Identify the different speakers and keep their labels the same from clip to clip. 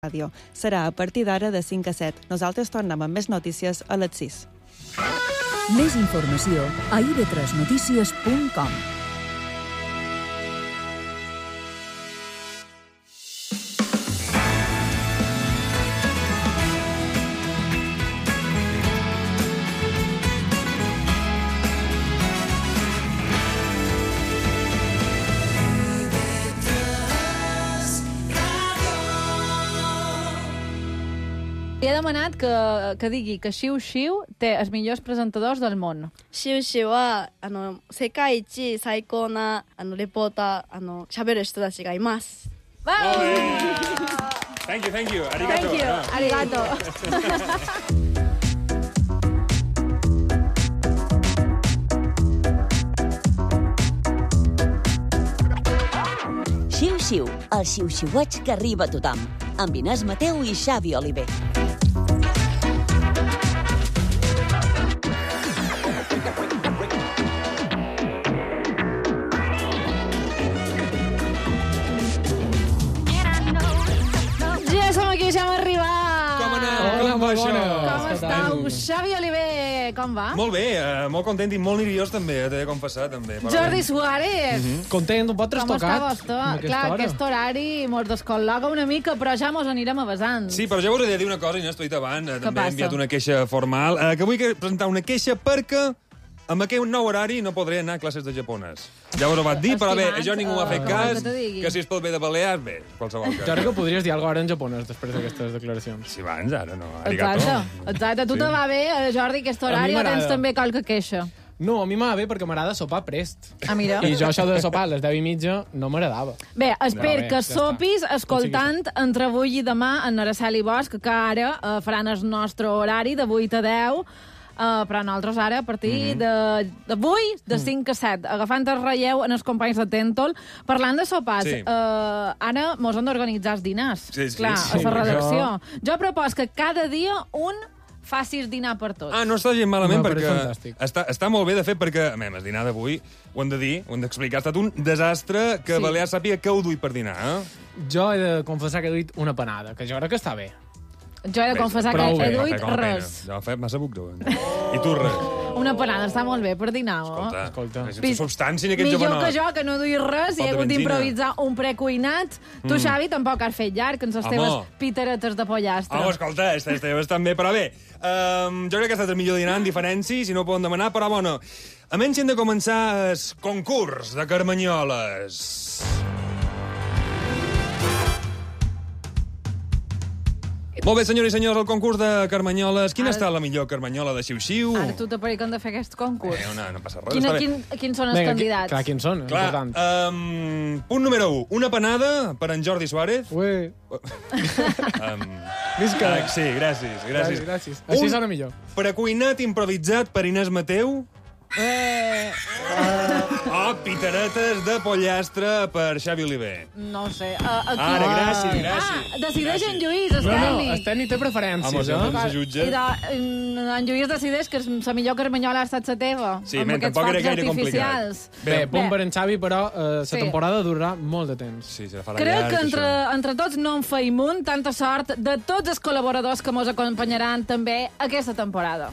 Speaker 1: ràdio. Serà a partir d'ara de 5 a 7. Nosaltres tornem amb més notícies a les 6.
Speaker 2: Més informació a ib3notícies.com.
Speaker 3: Li he demanat que digui que Xiu Xiu té els millors presentadors del món.
Speaker 4: シュウシュは世界一最高なレポーター喋る人たちがいます。
Speaker 5: Thank you, thank you. Arigato.
Speaker 3: Thank you. Arigato.
Speaker 2: Xiu Xiu, el xiu-xiueig que arriba a tothom. Amb Inés Mateu i Xavi Oliver.
Speaker 3: Ja som aquí, ja hem arribat.
Speaker 5: Com aneu?
Speaker 6: Hola,
Speaker 5: Com va això?
Speaker 3: Com estàu? Xavi Oliver, com va?
Speaker 5: Molt bé, molt content i molt nerviós també, t'he de confessar també. Però
Speaker 3: Jordi
Speaker 5: bé.
Speaker 3: Suárez.
Speaker 6: Content, un pot
Speaker 3: Com està
Speaker 6: trastocat.
Speaker 3: vostè? Clar, aquest horari mos descol·loca una mica, però ja mos anirem avasant.
Speaker 5: Sí, però ja us he de dir una cosa, Inés, t'ho he dit abans, també
Speaker 3: passa?
Speaker 5: he enviat una queixa formal, que vull presentar una queixa perquè amb aquest nou horari no podré anar a classes de japonès. Ja us ho vaig dir, però bé,
Speaker 3: Estimat,
Speaker 5: això ningú m'ha fet
Speaker 3: com
Speaker 5: cas,
Speaker 3: que t'ho digui.
Speaker 5: que si és pel bé de Balears, bé, qualsevol
Speaker 6: Jo
Speaker 5: cas.
Speaker 6: crec que podries dir alguna cosa ara en japonès després d'aquestes declaracions.
Speaker 5: Si abans, ara no. Arigato.
Speaker 3: Exacte. Tu te va bé, Jordi, aquest horari, o
Speaker 6: m'agrada.
Speaker 3: tens també qualque queixa?
Speaker 6: No, a mi m'ha bé perquè m'agrada sopar prest.
Speaker 3: Ah, mira.
Speaker 6: I jo això de sopar a les 10:30 no m'agradava.
Speaker 3: Bé, espero
Speaker 6: bé,
Speaker 3: que
Speaker 6: ja està.
Speaker 3: sopis escoltant entre avui i demà en Araceli Bosch, que ara faran el nostre horari de 8 a 10, però nosaltres ara, a partir d'avui, de 5 a 7, agafant el relleu en els companys de Tentol, parlant de sopars.
Speaker 5: Sí.
Speaker 3: Ara mos hem d'organitzar els dinars,
Speaker 5: Sí, sí,
Speaker 3: clar,
Speaker 5: sí.
Speaker 3: a la redacció. Jo propos que cada dia un facis dinar per tots.
Speaker 5: Ah, no està gens malament,
Speaker 6: No, però és
Speaker 5: perquè
Speaker 6: fantàstic.
Speaker 5: està molt bé, de fet, perquè, el dinar d'avui, ho hem de dir, ho hem d'explicar, ha estat un desastre que
Speaker 3: Sí.
Speaker 5: Balears sàpiga què heu duit per dinar, eh?
Speaker 6: Jo he de confessar que he duit una panada, que jo crec que està bé.
Speaker 3: Jo he de confessar que
Speaker 6: prou
Speaker 3: he
Speaker 6: bé.
Speaker 3: duit res.
Speaker 5: Ja ho he fet massa buc, tu. I tu res.
Speaker 3: Una panada està molt bé per dinar, oh?
Speaker 5: Escolta.
Speaker 6: Escolta.
Speaker 5: Sense substància en aquest
Speaker 3: Millor
Speaker 5: japonès.
Speaker 3: que jo, que no duïs res, i he
Speaker 5: Falta
Speaker 3: hagut
Speaker 5: benzina.
Speaker 3: d'improvisar un precuinat. Tu, Xavi, tampoc has fet llarg, amb les
Speaker 5: Home.
Speaker 3: teves piteretes de pollastre.
Speaker 5: Oh, escolta, estaves també, però bé, jo crec que ha estat el millor dinar, en diferència, si no ho poden demanar, però bueno, a menys hem de començar el concurs de Carmanyoles. Molt bé, senyores i senyors, el concurs de Carmanyoles. Quina
Speaker 3: Ara-
Speaker 5: està la millor Carmanyola de Xiu-Xiu?
Speaker 3: Ara tu t'apareix que hem de fer aquest concurs.
Speaker 5: No passa res, està bé.
Speaker 3: Quins són els candidats?
Speaker 6: Clar, quins són?
Speaker 5: Clar,
Speaker 6: Important.
Speaker 5: punt número 1. Una panada per en Jordi Suárez.
Speaker 6: Ué,
Speaker 5: Visca. Sí, gràcies.
Speaker 6: gràcies. Així sona millor.
Speaker 5: Precuinat improvisat per Inés Mateu. O piteretes de pollastre per Xavi Oliver.
Speaker 3: No ho sé.
Speaker 5: Ara, gràcies.
Speaker 3: Decideix en Lluís, el
Speaker 6: No,
Speaker 3: tècnic.
Speaker 6: el tècnic té preferències,
Speaker 5: Home,
Speaker 6: eh?
Speaker 5: se jutja.
Speaker 3: I en Lluís decideix que la millor carmanyola ha estat la teva.
Speaker 5: Sí,
Speaker 3: amb aquests
Speaker 5: tampoc era
Speaker 3: focs
Speaker 5: gaire complicat.
Speaker 3: artificials.
Speaker 6: Bé, punt per en Xavi, però la
Speaker 3: Sí.
Speaker 6: temporada durarà molt de temps.
Speaker 5: Sí, se farà
Speaker 3: Crec
Speaker 5: llarg,
Speaker 3: que
Speaker 5: això.
Speaker 3: entre tots no en feim un. Tanta sort de tots els col·laboradors que mos acompanyaran també aquesta temporada.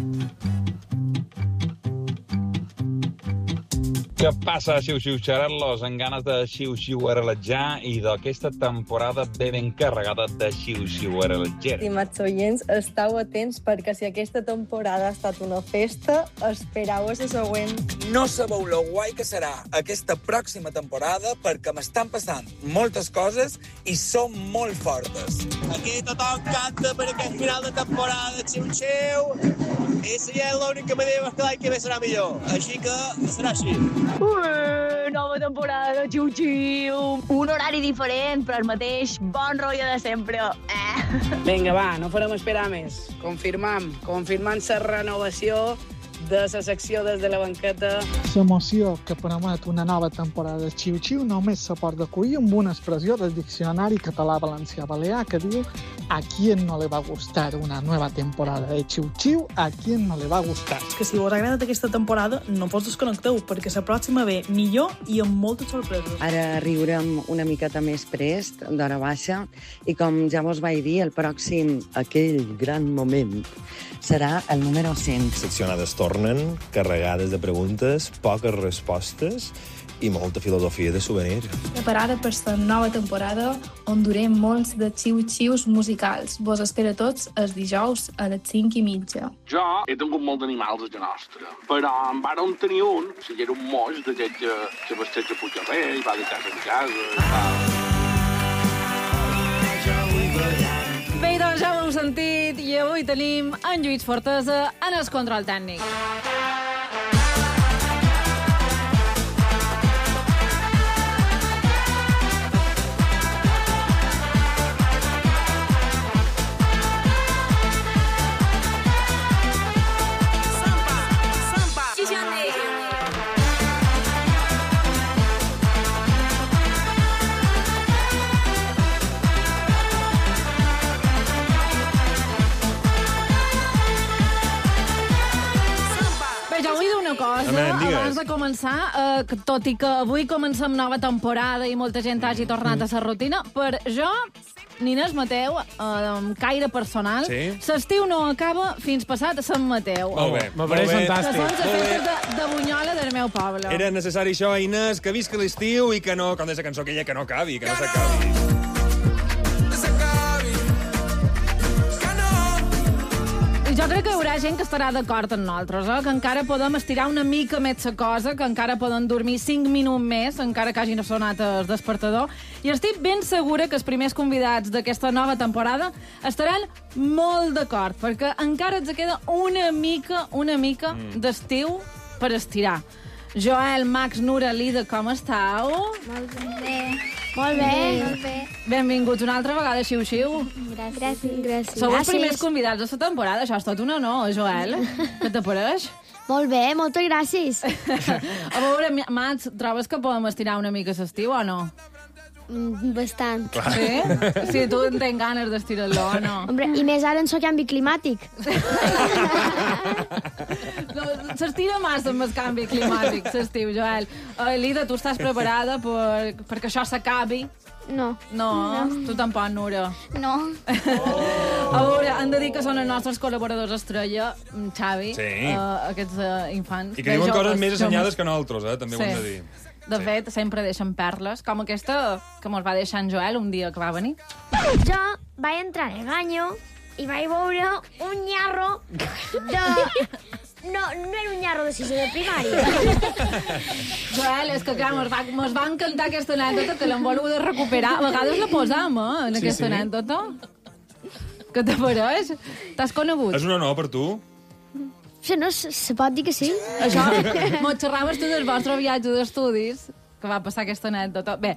Speaker 7: Què passa, xiu-xiu-xarel·los, amb ganes de xiu-xiu-arrelatjar i d'aquesta temporada ben carregada de xiu-xiu-arrelatger.
Speaker 8: Estimats oients, estàu atents perquè si aquesta temporada ha estat una festa, esperau a la següent.
Speaker 9: No sabeu lo guai que serà aquesta pròxima temporada perquè m'estan passant moltes coses i són molt fortes. Aquí tothom canta per aquest final de temporada, xiu-xiu, i si és l'únic que me diu que l'any que ve serà millor. Així que serà així.
Speaker 10: Nova temporada de Xiu-Xiu. Un horari diferent, però el mateix bon rotllo de sempre.
Speaker 11: Vinga, va, no farem esperar més. Confirmant la renovació de la secció des de la banqueta.
Speaker 12: L'emoció que promet una nova temporada de Xiu-Xiu només se pot recollir amb una expressió del diccionari català-valencià-balear que diu «A quién no le va gustar una nueva temporada de Xiu-Xiu? ¿A quién no le va gustar?»
Speaker 13: Que si us ha agradat aquesta temporada, no us desconnecteu, perquè la pròxima ve millor i amb moltes sorpreses.
Speaker 14: Ara riurem una miqueta més prest, d'hora baixa, i com ja vos vaig dir, el pròxim, aquell gran moment, serà el número 100.
Speaker 15: Seccionades tornen, carregades de preguntes, poques respostes i molta filosofia de souvenir.
Speaker 16: Preparada per la nova temporada, on durem molts de xiu-xius musicals. Vos espero tots els dijous a les 5:30.
Speaker 17: Jo he tingut molts animals a casa nostra, però en vàrem tenir un, si era un moix d'aquest que vesteix a Puigcarrer i va de casa en casa.
Speaker 3: Bé, doncs ja ho heu sentit i avui tenim en Lluís Fortesa en el control tècnic. Abans de començar, que tot i que avui comencem nova temporada i molta gent hagi tornat a la rutina, per jo, Nines Mateu, caire personal, l'estiu no acaba fins passat a Sant Mateu.
Speaker 5: Molt bé.
Speaker 6: M'apareix fantàstic.
Speaker 3: Que són les festes de Bunyola del meu poble.
Speaker 5: Era necessari això, Inés, que visca l'estiu i que no, com deia la cançó aquella, que no acabi, que no s'acabi.
Speaker 3: Jo crec que hi haurà gent que estarà d'acord amb nosaltres, que encara podem estirar una mica més la cosa, que encara poden dormir 5 minuts més, encara que hagin sonat el despertador. I estic ben segura que els primers convidats d'aquesta nova temporada estaran molt d'acord, perquè encara ens queda una mica d'estiu per estirar. Joel, Max, Nura, Lida, com estàu?
Speaker 18: Molt bé. Molt bé.
Speaker 3: Benvinguts una altra vegada a Xiu-Xiu.
Speaker 18: Gràcies.
Speaker 3: Sou els primers convidats de la temporada, això és tot un honor, Joel. Què t'apareix?
Speaker 18: Molt bé, moltes gràcies.
Speaker 3: A veure, Mats, trobes que podem estirar una mica l'estiu o no?
Speaker 18: Bastant.
Speaker 3: Sí? Sí, tu en tens ganes d'estirar-lo o no?
Speaker 18: Hombre, i més ara en el canvi climàtic.
Speaker 3: S'estira massa amb el canvi climàtic, l'estiu, Joel. Lida, tu estàs preparada perquè això s'acabi?
Speaker 18: No.
Speaker 3: No? Tu tampoc, Nura?
Speaker 18: No.
Speaker 3: A veure, han de dir que són els nostres col·laboradors estrella, Xavi, aquests infants.
Speaker 5: I que diuen coses més assenyades que nosaltres, també ho hem de dir.
Speaker 3: De fet, sempre deixen perles, com aquesta que mos va deixar en Joel un dia que va venir.
Speaker 18: Jo vaig entrar en el banyo i vaig veure un nyarro de... No era un nyarro de sisè de primària.
Speaker 3: Joel, és que clar, mos va encantar aquesta anècdota que l'hem volgut de recuperar. A vegades la posam, en aquesta anècdota. Què t'apareix? T'has conegut?
Speaker 5: És un honor per tu.
Speaker 18: No, se pot dir que sí.
Speaker 3: Això, mos xerraves tu del vostre viatge d'estudis, que va passar aquesta anècdota. Bé,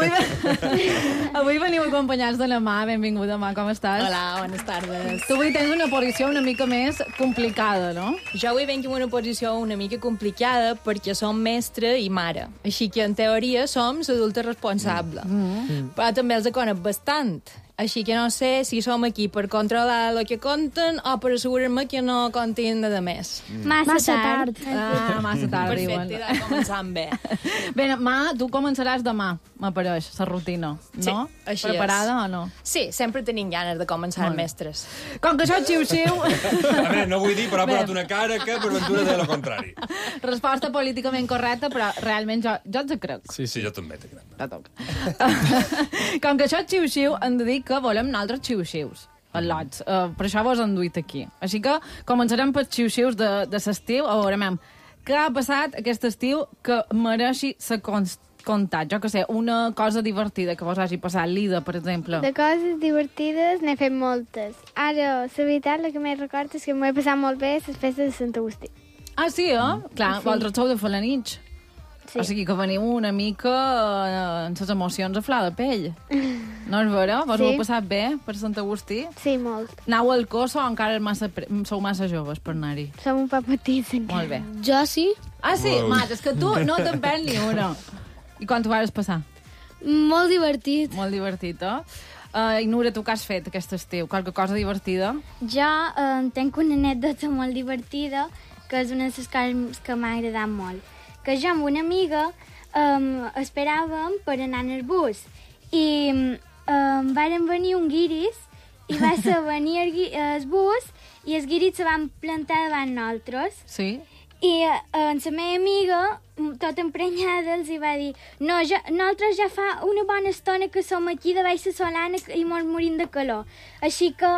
Speaker 3: avui veniu acompanyats de la Mà. Benvinguda, Mà, com estàs?
Speaker 19: Hola, bones tardes.
Speaker 3: Tu avui tens una posició una mica més complicada, no?
Speaker 19: Jo avui venc en una posició una mica complicada perquè som mestre i mare. Així que, en teoria, som l'adulta responsable. Però també els conec bastant. Així que no sé si som aquí per controlar el que conten o per assegurar-me que no contin de més.
Speaker 18: Massa tard.
Speaker 3: Massa tard, diuen.
Speaker 19: Perfecte, ja començant bé.
Speaker 3: Bé, Mà, tu començaràs demà, m'apareix, la rutina, no?
Speaker 19: Sí, així
Speaker 3: Preparada o no?
Speaker 19: Sí, sempre tenim ganes de començar mestres.
Speaker 3: Com que això és xiu-xiu...
Speaker 5: A veure, no vull dir, però ha posat una cara que per ventura de lo contrari.
Speaker 3: Resposta políticament correcta, però realment jo et crec.
Speaker 5: Sí, jo també te crec.
Speaker 3: Com que això és xiu-xiu, hem de dir que volem nosaltres xiu-xius, els lots. Per això vos han duit aquí. Així que començarem per xiu-xius de l'estiu. A veure, què ha passat aquest estiu que mereixi ser contat? Jo que sé, una cosa divertida que vos hagi passat, Lida, per exemple.
Speaker 20: De coses divertides n'he fet moltes. Ara, la veritat, el que més recordo és que m'ho he passat molt bé a les festes de Sant Agustí.
Speaker 3: Ah, sí, Clar, vosaltres sou de Felanitx. O sigui que veniu una mica en les emocions a flor de pell. No és vera? Vos ho heu passat bé per Sant Agustí?
Speaker 20: Sí, molt.
Speaker 3: Anau al cos o encara sou massa joves per anar-hi?
Speaker 20: Som un poc petits encara.
Speaker 3: Molt bé.
Speaker 4: Jo sí.
Speaker 3: Ah, sí? Mat, és que tu no te'n perds ni una. I quan t'ho vas passar?
Speaker 20: Molt divertit.
Speaker 3: Molt divertit, I Nura, tu què has fet aquest estiu? Qualque cosa divertida?
Speaker 20: Jo tenc una anècdota molt divertida, que és una de les coses que m'ha agradat molt. Que jo amb una amiga esperàvem per anar en el bus i varen venir un guiris i va ser venir el bus i els guiris se van plantar davant nosaltres.
Speaker 3: Sí.
Speaker 20: I la meva amiga, tot emprenyada, els va dir nosaltres ja fa una bona estona que som aquí de baix la Solana i mos morim de calor. Així que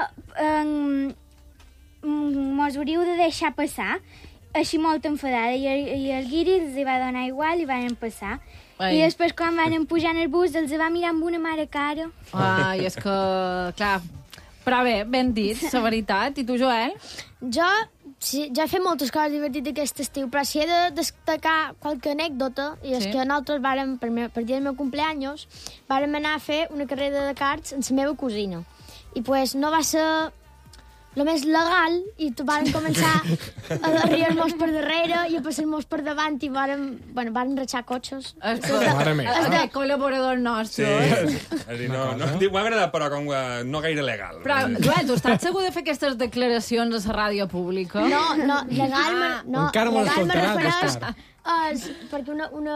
Speaker 20: mos hauríeu de deixar passar. Així molt enfadada, i el guiri els va donar igual i van passar. I després, quan van pujar en el bus, els va mirar amb una mare cara.
Speaker 3: Ai, és que, clar... Però bé, ben dit, la veritat. I tu, Joel?
Speaker 18: Jo he fet moltes coses divertides aquest estiu, però si he de destacar qualque anècdota, i és que nosaltres vàrem, per dia del meu cumpleaños, vàrem anar a fer una carrera de karts amb la meva cosina. I pues no va ser el més legal, i varen començar a arribar-nos per darrere i a passar-nos per davant i varen ratxar cotxes.
Speaker 3: És de col·laborador nostre.
Speaker 5: Sí, m'ha agradat, però com no gaire legal.
Speaker 3: Però, Joel, tu estàs segur de fer aquestes declaracions a la ràdio pública?
Speaker 18: No, legal...
Speaker 6: Encara me l'escoltaràs.
Speaker 18: Perquè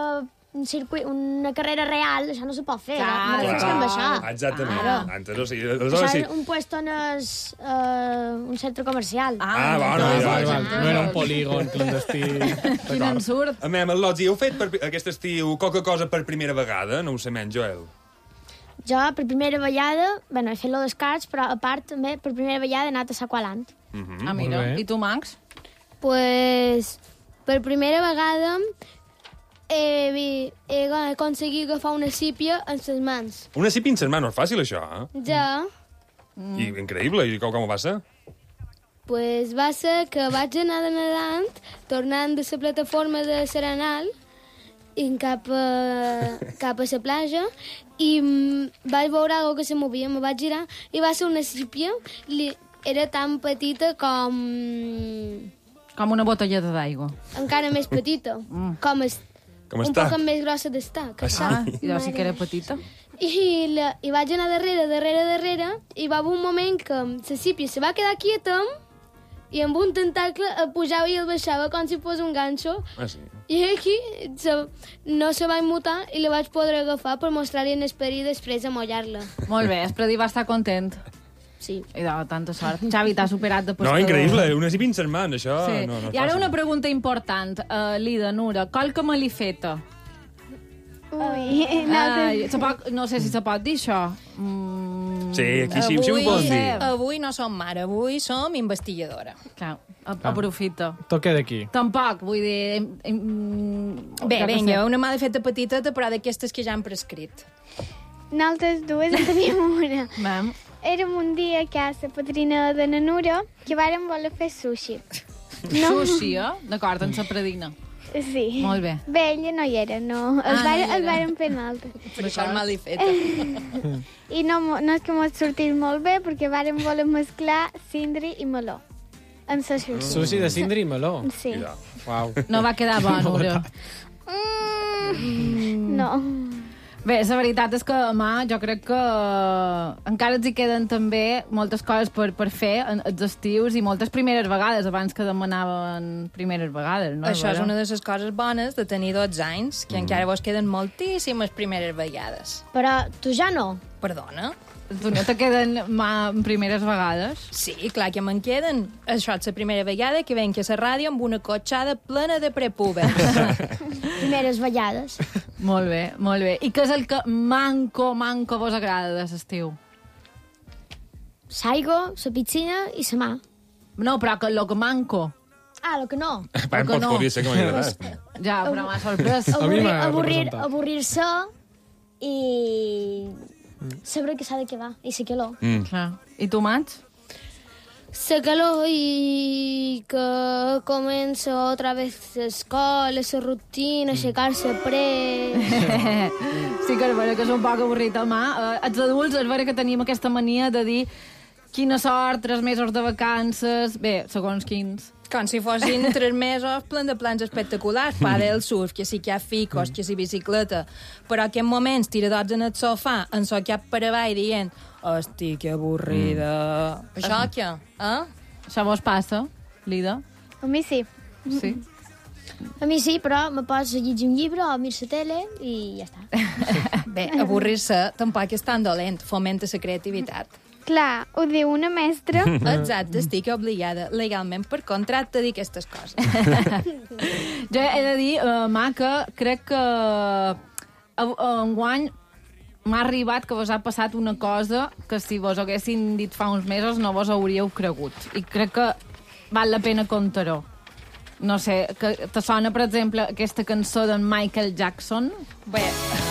Speaker 18: una carrera real, això no se pot fer.
Speaker 5: Exactament.
Speaker 18: Això és un puesto en un centre comercial.
Speaker 6: No era un polígon clandestí.
Speaker 3: Quin ensurt.
Speaker 5: El Lotzi, heu fet aquest estiu qualque cosa per primera vegada? No ho sé menys, Joel.
Speaker 18: Jo, per primera vegada, he fet lo dels karts, però a part, també, per primera vegada he anat a Saqualant.
Speaker 3: Mira. I tu, Max?
Speaker 20: Pues, per primera vegada he aconseguit agafar una sípia en les mans.
Speaker 5: Una sípia en les mans, no és fàcil, això,
Speaker 20: Ja.
Speaker 5: I increïble, i com ho va ser?
Speaker 20: Pues va ser que vaig anar nedant, tornant de la plataforma de Serenal, cap a la platja, i vaig veure algo que se movia, me vaig girar, i va ser una sípia, era tan petita com...
Speaker 3: Com una botelleta d'aigua.
Speaker 20: Encara més petita, com un poc més grossa d'estar.
Speaker 3: I deu ser que era petita.
Speaker 20: I vaig anar darrere, i va haver un moment que la sípia se va quedar quieta i amb un tentacle el pujava i el baixava com si fos un ganxo. I aquí no se va immutar i la vaig poder agafar per mostrar-li en esperit i després amollar-la.
Speaker 3: Molt bé, Espredi va estar content.
Speaker 20: Sí.
Speaker 3: I de tanta sort. Xavi, t'ha superat de pescador.
Speaker 5: No, increïble, una sípia en les mans, això no és fàcil.
Speaker 3: I ara una pregunta important, Lida, Nura, qualque malifeta? No sé si se pot dir això.
Speaker 5: Sí, aquí sí ho poden dir.
Speaker 19: Avui no som mare, avui som investigadora.
Speaker 3: Clar, aprofita.
Speaker 6: Toca d'aquí.
Speaker 3: Tampoc, vull dir...
Speaker 19: Bé, vinga, una malifeta petiteta, però d'aquestes que ja han prescrit.
Speaker 20: Nosaltres dues en teníem una. Érem un dia a casa padrina de na Nura que vàrem voler fer sushi.
Speaker 3: Sushi, D'acord, en la predina.
Speaker 20: Sí.
Speaker 3: Molt bé.
Speaker 20: Bé, ella no hi era, no. El vàrem fer nosaltres.
Speaker 19: Per això és malifeta.
Speaker 20: I no és que m'ho sortit molt bé, perquè vàrem voler mesclar cindri i meló. En sa sushi.
Speaker 6: Sushi de cindri i meló?
Speaker 20: Sí.
Speaker 6: Uau.
Speaker 3: No va quedar bo, Nura.
Speaker 20: No.
Speaker 3: Bé, la veritat és que, jo crec que encara ens hi queden també moltes coses per fer els estius i moltes primeres vegades, abans que demanaven primeres vegades, no?
Speaker 19: Això és una de les coses bones de tenir 12 anys, que encara vos queden moltíssimes primeres vegades.
Speaker 18: Però tu ja no.
Speaker 19: Perdona?
Speaker 3: Tu no te queden primeres vegades?
Speaker 19: Sí, clar que me'n queden. Això és la primera vegada que venc a la ràdio amb una cotxada plena de prepúbers.
Speaker 18: Primeres vegades.
Speaker 3: Molt bé, molt bé. I què és el que manco vos agrada de l'estiu?
Speaker 18: L'aigua, la piscina i la mà.
Speaker 3: No, però el que manco.
Speaker 18: El que no.
Speaker 5: Podria ser que m'agradat.
Speaker 3: Ja, però m'ha sorprès.
Speaker 18: Avorrir-se i saber que s'ha de quedar, i la calor.
Speaker 3: I tu, Mats?
Speaker 18: la calor i que comença otra vez l'escola, la rutina, aixecar-se pres...
Speaker 3: Sí que és vera que és un poc avorrit, home. Els adults és vera que tenim aquesta mania de dir quina sort, 3 mesos de vacances... Bé, segons quins...
Speaker 19: Com si fossin 3 mesos plens de plans espectaculars. Padel, surf, que sí que hi ha ficos, que sí bicicleta. Però aquests moments tiradots en el sofà, en so cap per avall, dient «Hosti, que avorrida». Això què?
Speaker 3: Això vos passa, Lida?
Speaker 18: A mi sí.
Speaker 3: Sí?
Speaker 18: A mi sí, però me pots llegir un llibre o mirar la tele i ja està.
Speaker 19: Bé, avorrir-se tampoc és tan dolent, fomenta la creativitat.
Speaker 20: Clar, ho diu una mestra.
Speaker 19: Exacte, estic obligada legalment per contracte a dir aquestes coses.
Speaker 3: Jo he de dir, Ma, que crec que enguany m'ha arribat que vos ha passat una cosa que si vos haguessin dit fa uns mesos no vos hauríeu cregut. I crec que val la pena contar-ho. No sé, que te sona, per exemple, aquesta cançó d'en Michael Jackson?
Speaker 19: Bé...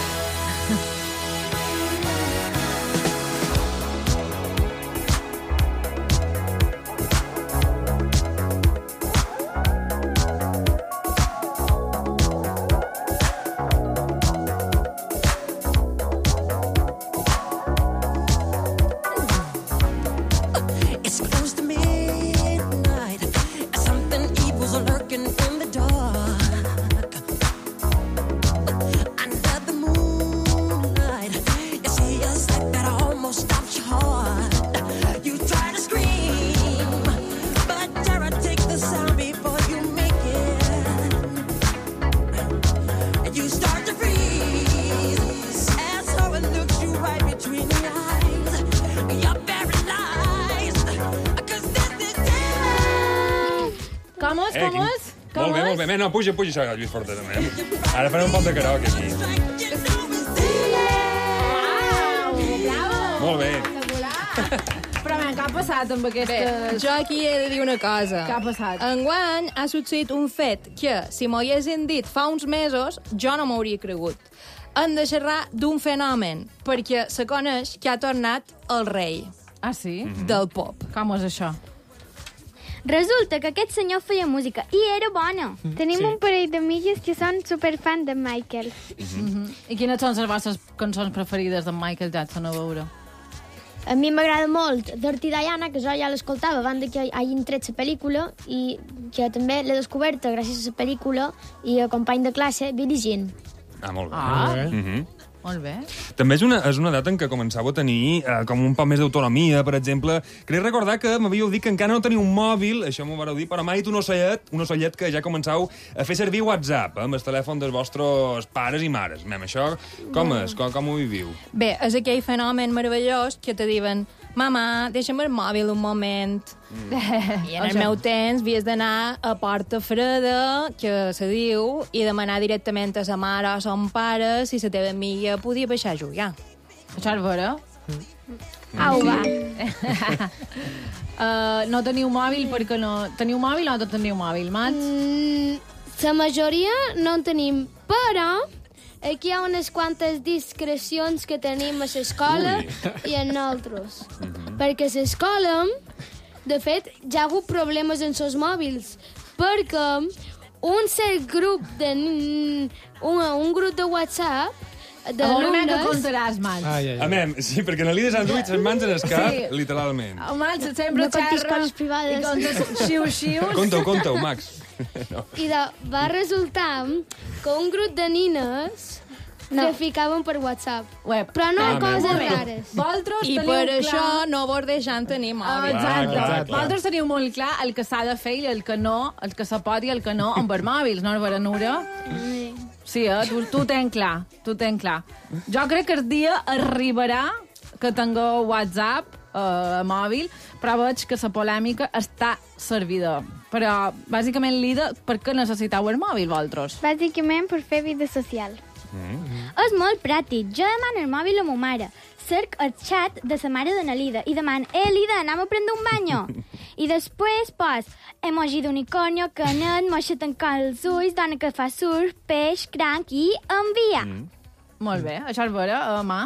Speaker 5: Molt bé. No, puja, això, Lluís Fortes. Ara farem un poc de karaoke aquí.
Speaker 3: Bravo!
Speaker 5: Molt bé.
Speaker 3: Però, què ha passat amb aquestes...
Speaker 19: Jo aquí he de dir una cosa.
Speaker 3: Què ha passat?
Speaker 19: Enguany ha succeït un fet que, si m'ho haguessin dit fa uns mesos, jo no m'hauria cregut. Hem de xerrar d'un fenomen, perquè se coneix que ha tornat el rei.
Speaker 3: Ah, sí?
Speaker 19: Del pop.
Speaker 3: Com és això?
Speaker 20: Resulta que aquest senyor feia música i era bona. Tenim un parell d'amigues que són superfans de Michael.
Speaker 3: I quines són les vostres cançons preferides d'en Michael Jackson, a veure?
Speaker 18: A mi m'agrada molt Dirty Diana, que jo ja l'escoltava abans que hagin tret la pel·lícula i que també l'he descoberta gràcies a la pel·lícula i a company de classe, Billie Jean.
Speaker 5: Molt bé.
Speaker 3: Molt bé.
Speaker 5: També és una data en què començava a tenir com un poc més d'autonomia, per exemple. Crec recordar que m'havíeu dit que encara no teniu un mòbil, això m'ho vareu dir, però m'ha dit un ocellet que ja començau a fer servir WhatsApp amb el telèfon dels vostres pares i mares. Això com és? Com ho viviu?
Speaker 19: Bé, és aquell fenomen meravellós que te diuen «Mama, deixa'm el mòbil un moment». I en el meu temps havies d'anar a Porta Freda, que se diu, i demanar directament a sa mare o son pare si la teva amiga podia baixar a jugar.
Speaker 3: Això és vera?
Speaker 20: Au, va.
Speaker 3: No teniu mòbil perquè no... Teniu mòbil o no teniu mòbil, Mats?
Speaker 18: La majoria no en tenim, però aquí hi ha unes quantes discrecions que tenim a l'escola i a nosaltres. Perquè a l'escola, de fet, ja ha hagut problemes amb els mòbils, perquè un cert grup un grup de WhatsApp d'alumnes...
Speaker 3: que contaràs, Mats.
Speaker 5: Sí, perquè en Lida s'han duit les mans en el cap, literalment.
Speaker 3: Mats sempre xerra i contes xiu-xius.
Speaker 5: Conta-ho, Max.
Speaker 18: I va resultar que un grup de nines se ficaven per WhatsApp. Però no coses rares.
Speaker 19: I per això no vos deixant tenir mòbil.
Speaker 3: Exacte. Vosaltres teniu molt clar el que s'ha de fer i el que no, el que se pot i el que no amb els mòbils, no, Veranura? Sí, tu tens clar, Jo crec que el dia arribarà que tingueu WhatsApp mòbil, però veig que la polèmica està servida. Però, bàsicament, Lida, per què necessiteu el mòbil, vosaltres?
Speaker 20: Bàsicament per fer vida social. És molt pràctic. Jo demano el mòbil a ma mare. Cerc el xat de la mare de na Lida i demano Lida, anem a prendre un banyo. I després pos emoji d'unicornio, canet, moixa tancant els ulls, dona que fa surf, peix, cranc i envia.
Speaker 3: Molt bé, això és vera, Ma?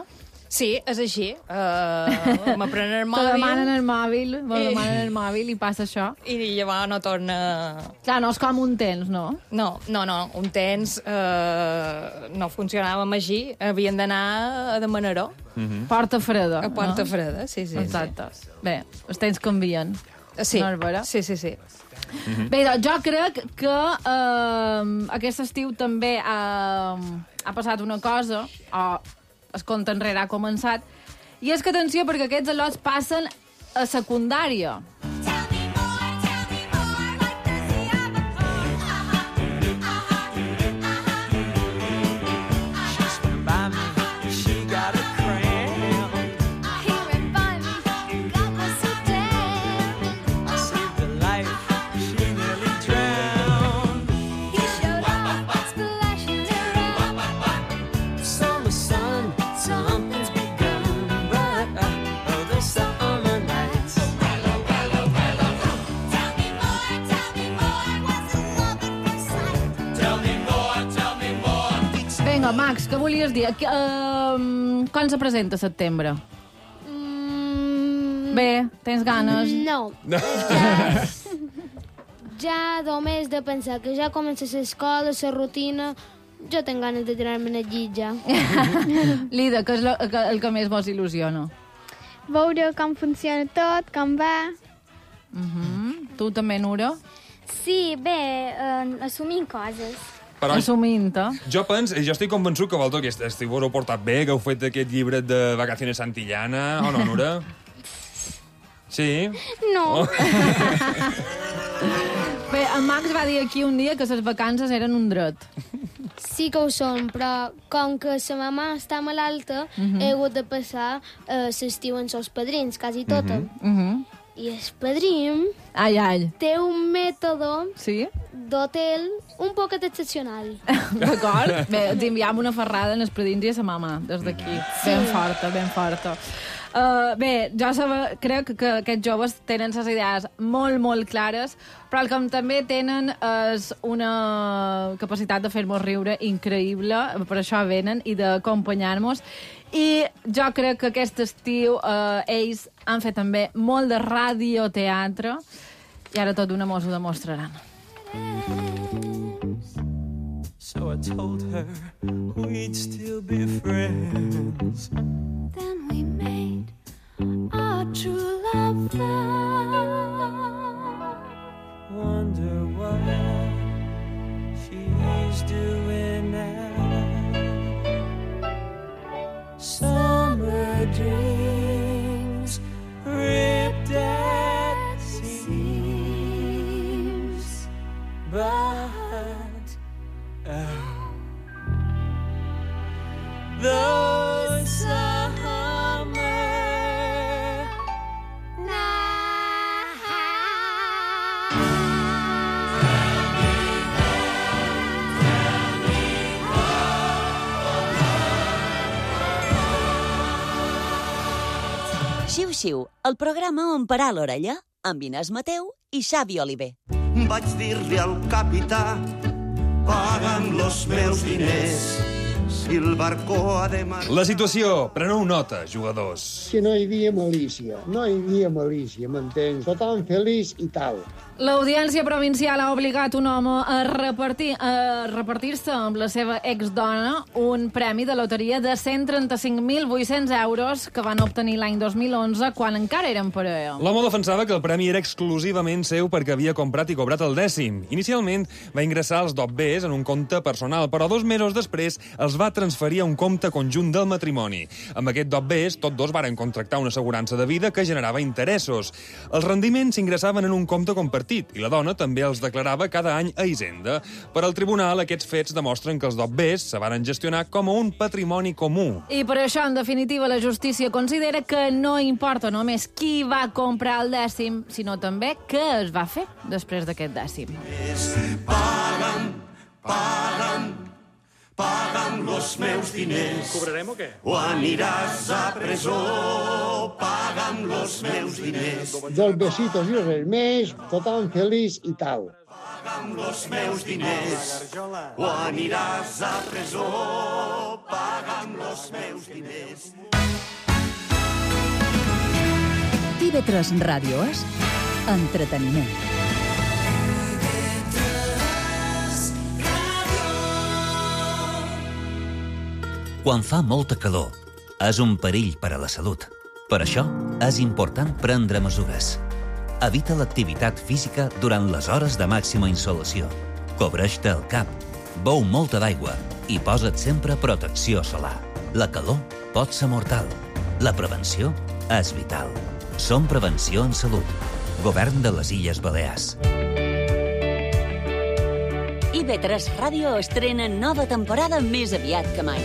Speaker 19: Sí, és així. M'aprenen el mòbil.
Speaker 3: Te demanen el mòbil i passa això.
Speaker 19: I llavors no torna...
Speaker 3: Clar, no és com un temps, no?
Speaker 19: No. Un temps no funcionava així. Havien d'anar a demanar-ho.
Speaker 3: Porta freda.
Speaker 19: A porta freda, sí.
Speaker 3: Exacte. Bé, els temps canvien.
Speaker 19: Sí,
Speaker 3: no és vera?
Speaker 19: Sí.
Speaker 3: Bé, doncs jo crec que aquest estiu també ha passat una cosa, o es compte enrere ha començat, i és que, atenció, perquè aquests al·lots passen a secundària. Vinga, Max, què volies dir? Quan se presenta setembre? Bé, tens ganes?
Speaker 18: No. Ja només de pensar que ja comença l'escola, la rutina, jo tinc ganes de tirar-me el llit ja.
Speaker 3: Lida, què és el que més vos il·lusiona?
Speaker 20: Veure com funciona tot, com va.
Speaker 3: Tu també, Nura?
Speaker 20: Sí, bé, assumint coses.
Speaker 5: Però
Speaker 3: assumint-te.
Speaker 5: Jo estic convençut que vosaltres aquest estiu us heu portat bé, que heu fet aquest llibre de Vacaciones Santillana, o no, Nura? Sí?
Speaker 20: No.
Speaker 3: Bé, en Max va dir aquí un dia que les vacances eren un dret.
Speaker 18: Sí que ho són, però com que sa mamà està malalta, he hagut de passar l'estiu amb els padrins, quasi tota. I el padrín té un mètode d'hotel un poquet excepcional.
Speaker 3: D'acord? Bé, ens enviam una ferrada en els padrins i a sa mamà, des d'aquí. Ben forta. Bé, jo crec que aquests joves tenen les idees molt, molt clares, però el que també tenen és una capacitat de fer-nos riure increïble, per això venen, i d'acompanyar-nos. I jo crec que aquest estiu ells han fet també molt de radioteatre i ara tot d'una mos ho demostraran.
Speaker 21: So I told her we'd still be friends.
Speaker 22: Then we made our true love vow.
Speaker 21: Wonder what she's doing now. Summer dreams ripped at seams, but the summer
Speaker 2: Xiu-xiu, el programa on parar l'orella, amb Inés Mateu i Xavi Oliver.
Speaker 23: Vaig dir-li al capità, paga'm los meus diners, si el barco ha de marxar...
Speaker 5: La situació, preneu nota, jugadors.
Speaker 24: Que no hi havia malícia, m'entens? Tothom feliç i tal.
Speaker 3: L'Audiència Provincial ha obligat un home a repartir-se amb la seva exdona un premi de loteria de 135.800 euros que van obtenir l'any 2011, quan encara eren parella.
Speaker 5: L'home defensava que el premi era exclusivament seu perquè havia comprat i cobrat el dècim. Inicialment va ingressar els dobbers en un compte personal, però 2 mesos després els va transferir a un compte conjunt del matrimoni. Amb aquest dobbers, tots dos varen contractar una assegurança de vida que generava interessos. Els rendiments s'ingressaven en un compte compartit i la dona també els declarava cada any a Hisenda. Per al tribunal, aquests fets demostren que els dobbers se varen gestionar com a un patrimoni comú.
Speaker 3: I per això, en definitiva, la justícia considera que no importa només qui va comprar el dècim, sinó també què es va fer després d'aquest dècim.
Speaker 23: Paga'm los meus diners.
Speaker 6: Cobrarem o què?
Speaker 23: O aniràs a presó. Paga'm los meus diners.
Speaker 24: Dos besitos i res més, tothom feliç i tal.
Speaker 23: paga'm los meus diners, o aniràs a presó, paga'm los meus diners.
Speaker 2: TV3 Ràdio és entreteniment.
Speaker 1: Quan fa molta calor, és un perill per a la salut. Per això, és important prendre mesures. Evita l'activitat física durant les hores de màxima insolació. Cobreix-te el cap, beu molta d'aigua i posa't sempre protecció solar. La calor pot ser mortal. La prevenció és vital. Som Prevenció en Salut. Govern de les Illes Balears.
Speaker 2: IB3 Ràdio estrena nova temporada més aviat que mai.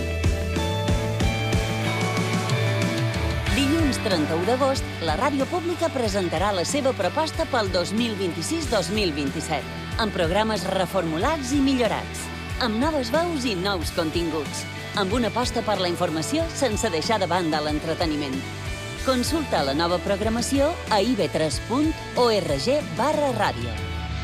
Speaker 2: Dilluns 31 d'agost, la ràdio pública presentarà la seva proposta pel 2026-2027, amb programes reformulats i millorats, amb noves veus i nous continguts, amb una aposta per la informació sense deixar de banda l'entreteniment. Consulta la nova programació a ib3.org/ràdio.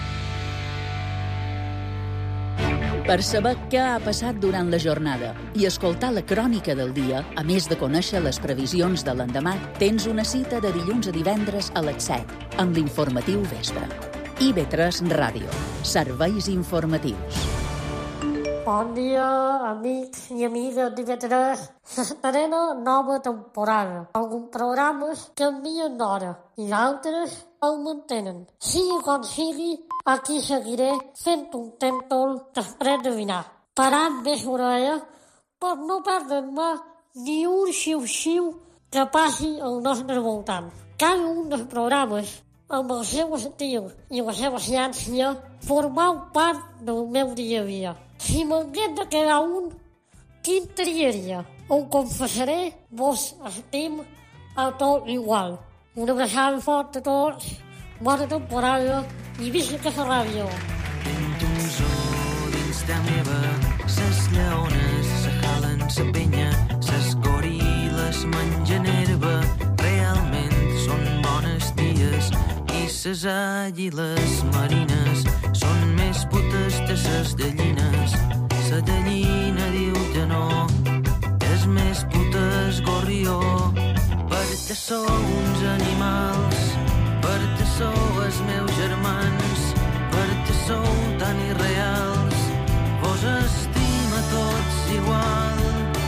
Speaker 2: Per saber què ha passat durant la jornada i escoltar la crònica del dia, a més de conèixer les previsions de l'endemà, tens una cita de dilluns a divendres a les 7, amb l'informatiu vespre. IB3 Ràdio. Serveis informatius.
Speaker 7: Bon dia, amics i amigues d'IB3. S'estrena nova temporada. Alguns programes canvien d'hora i d'altres el mantenen. Sigui com sigui, aquí seguiré fent un tèntol després de dinar. Parant més orella per no perdre-me ni un xiu-xiu que passi al nostre voltant. Cada un dels programes, amb el seu estil i la seva ciència, formau part del meu dia a dia. Si m'hagués de quedar un, quin triaria? Ho confessaré, vos estim a tot igual. Una abraçada forta a tots, bona temporada i visca aquesta ràdio.
Speaker 21: Dins un zoo dins de meva, ses lleones se jalen sa penya, ses goril·les mengen herba, realment són bones ties, i ses àguiles marines són més putes que ses gallines. Sa gallina diu que no, és més puta es gorrió, perquè sou uns animals, perquè sou els meus germans, perquè sou tan irreals, vos estima tots igual.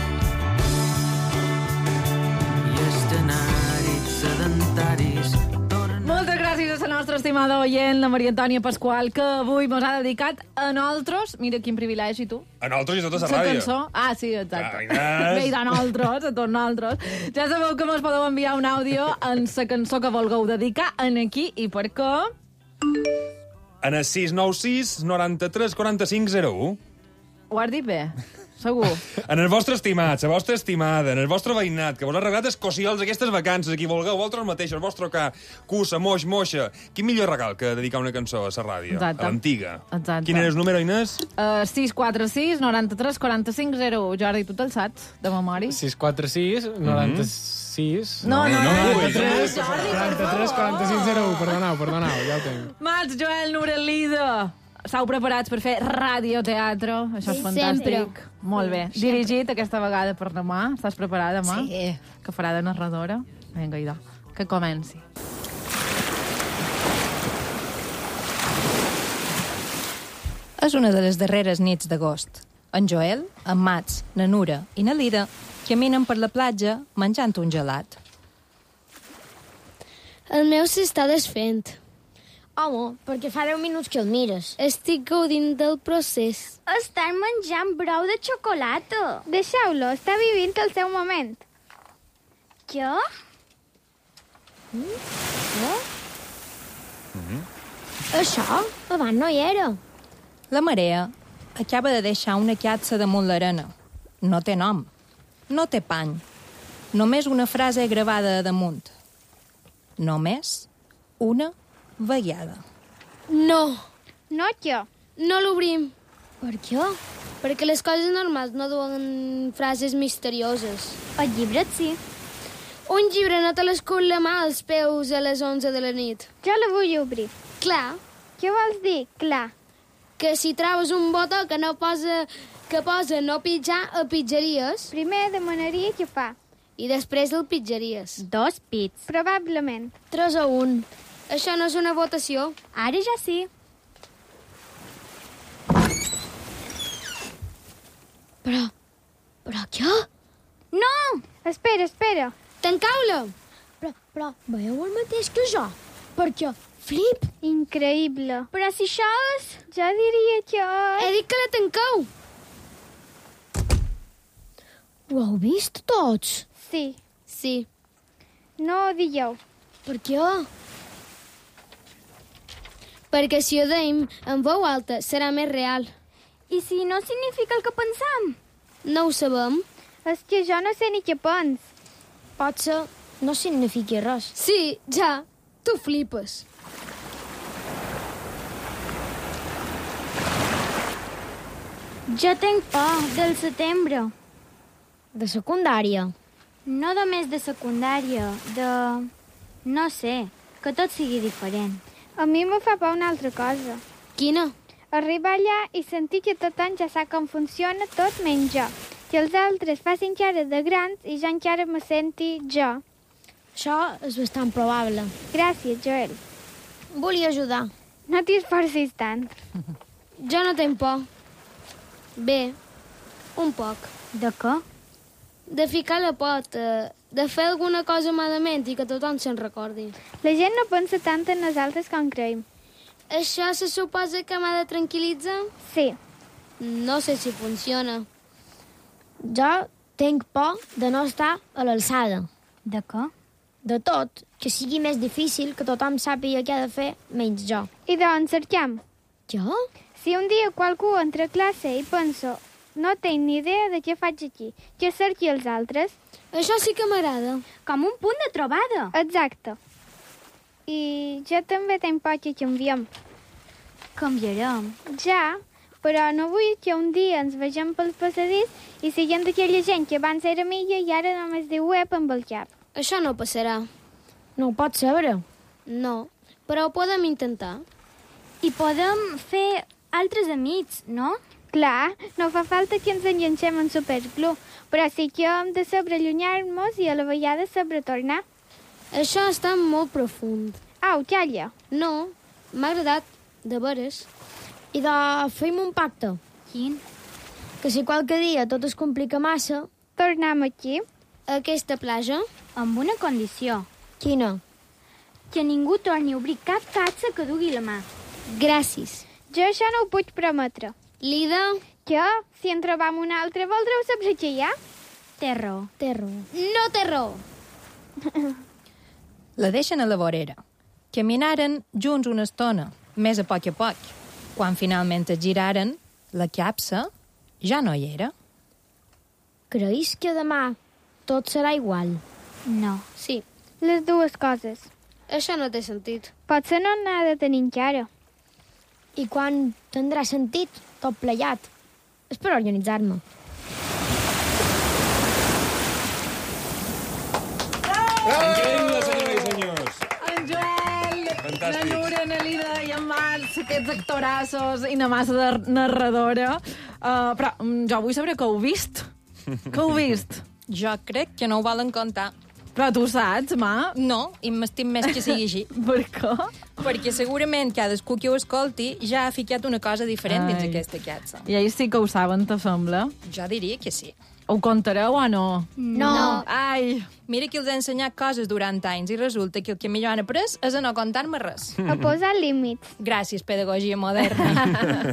Speaker 21: I escenaris sedentaris.
Speaker 3: Moltes gràcies a la nostra estimada oient, la Maria Antònia Pasqual, que avui mos ha dedicat a nosaltres. Mira quin privilegi, tu.
Speaker 5: A nosaltres i a tota la
Speaker 3: La
Speaker 5: ràdio.
Speaker 3: cançó. Ah, sí, exacte.
Speaker 5: Carinàs.
Speaker 3: Bé, i de nosaltres, a tots nosaltres. Ja sabeu que mos podeu enviar un àudio en la cançó que vulgueu dedicar en aquí i per què?
Speaker 5: En el 696 93 45 01.
Speaker 3: Ho has dit bé? Segur.
Speaker 5: En el vostre estimat, la vostra estimada, en el vostre veïnat, que vos ha regalat escociols aquestes vacances, a qui vulgueu, vosaltres mateixos, el vostre ca, cussa, moixa. Quin millor regal que dedicar una cançó a la ràdio?
Speaker 3: Exacte.
Speaker 5: A l'antiga.
Speaker 3: Exacte.
Speaker 5: Quin era el número, Inés?
Speaker 3: 646 93 45 01. Jordi, tu te'l saps, de memòria?
Speaker 6: 646 96...
Speaker 3: No,
Speaker 6: 93 45 01. Perdoneu, ja ho tenc.
Speaker 3: Mats, Joel, Nura, Lida. Estàu preparats per fer radioteatre? Això és
Speaker 18: Sí,
Speaker 3: fantàstic.
Speaker 18: sempre.
Speaker 3: Molt bé.
Speaker 18: Sempre.
Speaker 3: Dirigit aquesta vegada per demà. Estàs preparada, demà?
Speaker 19: Sí.
Speaker 3: Que farà de narradora? Vinga, idò. Que comenci.
Speaker 19: És una de les darreres nits d'agost. En Joel, en Mats, na Nura i na Lida caminen per la platja menjant un gelat.
Speaker 18: El meu s'està desfent. Home, perquè fa 10 minuts que el mires. Estic gaudint del procés.
Speaker 20: Estan menjant brou de xocolata. Deixeu-lo, està vivint el seu moment. Jo?
Speaker 18: Això abans no hi era.
Speaker 19: La marea acaba de deixar una chiatza damunt l'arena. No té nom, no té pany. Només una frase gravada a damunt. Només una vegada.
Speaker 18: No.
Speaker 20: No jo.
Speaker 18: No l'obrim. Per què? Perquè les coses normals no duen frases misterioses.
Speaker 20: El llibre sí.
Speaker 18: Un llibre no te l'escull la mà als peus a les 11 de la nit.
Speaker 20: Jo la vull obrir.
Speaker 18: Clar.
Speaker 20: Què vols dir, clar?
Speaker 18: que si trobes un botó que posa no pitjar, el pitjaries.
Speaker 20: Primer demanaria què fa.
Speaker 18: I després el pitjaries.
Speaker 20: 2 pits. Probablement.
Speaker 18: 3-1. Això no és una votació.
Speaker 20: Ara ja sí.
Speaker 18: Però què?
Speaker 20: No! Espera.
Speaker 18: Tancau-la!
Speaker 20: Però veieu el mateix que jo? Perquè flip. Increïble. Però si això és... Jo diria que...
Speaker 18: He dit que la tanqueu.
Speaker 20: Ho heu vist tots? Sí. No ho digueu.
Speaker 18: Per què? Perquè si ho deim en veu alta serà més real.
Speaker 20: I si no significa el que pensam?
Speaker 18: No ho sabem.
Speaker 20: És que jo no sé ni què pens.
Speaker 18: Potser no significa res. Sí, ja. Tu flipes.
Speaker 20: Jo tenc por del setembre.
Speaker 18: De secundària.
Speaker 20: No només de secundària, de... No sé, que tot sigui diferent. A mi me fa por una altra cosa.
Speaker 18: Quina?
Speaker 20: Arribar allà i sentir que tothom ja sap com funciona tot menys jo. Que els altres facin cara de grans i jo encara me senti jo.
Speaker 18: Això és bastant probable.
Speaker 20: Gràcies, Joel.
Speaker 18: Volia ajudar.
Speaker 20: No t'hi esforcis tant.
Speaker 18: Jo no tinc por. Bé, un poc.
Speaker 20: De què?
Speaker 18: De ficar la pota, de fer alguna cosa malament i que tothom se'n recordi.
Speaker 20: La gent no pensa tant en nosaltres com creiem.
Speaker 18: Això se suposa que m'ha de tranquil·litzar?
Speaker 20: Sí.
Speaker 18: No sé si funciona.
Speaker 8: Jo tinc por de no estar a l'alçada.
Speaker 20: De què?
Speaker 8: De tot, que sigui més difícil que tothom sàpiga què ha de fer, menys jo.
Speaker 20: I d'on cerquem?
Speaker 8: Jo?
Speaker 20: Si un dia qualcú entra a classe i penso no tinc ni idea de què faig aquí, que cerqui els altres...
Speaker 18: Això sí que m'agrada.
Speaker 20: Com un punt de trobada. Exacte. I jo també tinc por que canviem. Canviarem. Ja, però no vull que un dia ens vegem pel passadís i siguem d'aquella gent que abans era amiga i ara només diu web amb el cap.
Speaker 18: Això no passarà.
Speaker 8: No ho pots saber.
Speaker 18: No, però ho podem intentar.
Speaker 20: I podem fer altres amics, no? Clar, no fa falta que ens enllancem en superglue, però sí que hem de saber allunyar-nos i a la vegada saber tornar.
Speaker 18: Això està molt profund.
Speaker 20: Au, calla.
Speaker 18: No, m'ha agradat, de veres.
Speaker 8: I fem un pacte.
Speaker 20: Quin?
Speaker 8: Que si qualque dia tot es complica massa...
Speaker 20: Tornem aquí.
Speaker 18: A aquesta platja?
Speaker 20: Amb una condició.
Speaker 8: Quina?
Speaker 20: Que ningú torni a obrir cap catxa que dugui la mà.
Speaker 18: Gràcies.
Speaker 20: Jo això no ho puc prometre.
Speaker 18: Lida?
Speaker 20: Què? Si en trobam una altra, voldreu saber què hi ha?
Speaker 18: Té raó.
Speaker 20: No té raó.
Speaker 19: La deixen a la vorera. Caminaren junts una estona, més a poc. Quan finalment es giraren, la capsa ja no hi era.
Speaker 8: Creus que demà tot serà igual?
Speaker 20: No.
Speaker 18: Sí.
Speaker 20: Les dues coses.
Speaker 18: Això no té sentit.
Speaker 20: Potser no n'ha de tenir encara.
Speaker 8: I quan tindrà sentit tot plegat? És per organitzar-me.
Speaker 5: Increïble, senyores i senyors.
Speaker 3: En Joel,
Speaker 5: Fantàstic.
Speaker 3: la Nura, na Lida i en Marc, aquests actorassos i una massa de narradora. Però jo vull saber que heu vist. Que heu vist?
Speaker 19: Jo crec que no ho volen contar.
Speaker 3: Però tu saps, ma?
Speaker 19: No, i m'estim més que sigui així.
Speaker 3: Per què?
Speaker 19: Perquè segurament cadascú que ho escolti ja ha ficat una cosa diferent dins
Speaker 3: Ai.
Speaker 19: aquesta capsa.
Speaker 3: I ells sí que ho saben, te sembla?
Speaker 19: Jo diria que sí.
Speaker 3: Ho contareu o no?
Speaker 19: No.
Speaker 3: Ai.
Speaker 19: Mira que els he ensenyat coses durant anys i resulta que el que millor han après és a no contar-me res.
Speaker 20: A posar límits.
Speaker 19: Gràcies, pedagogia moderna.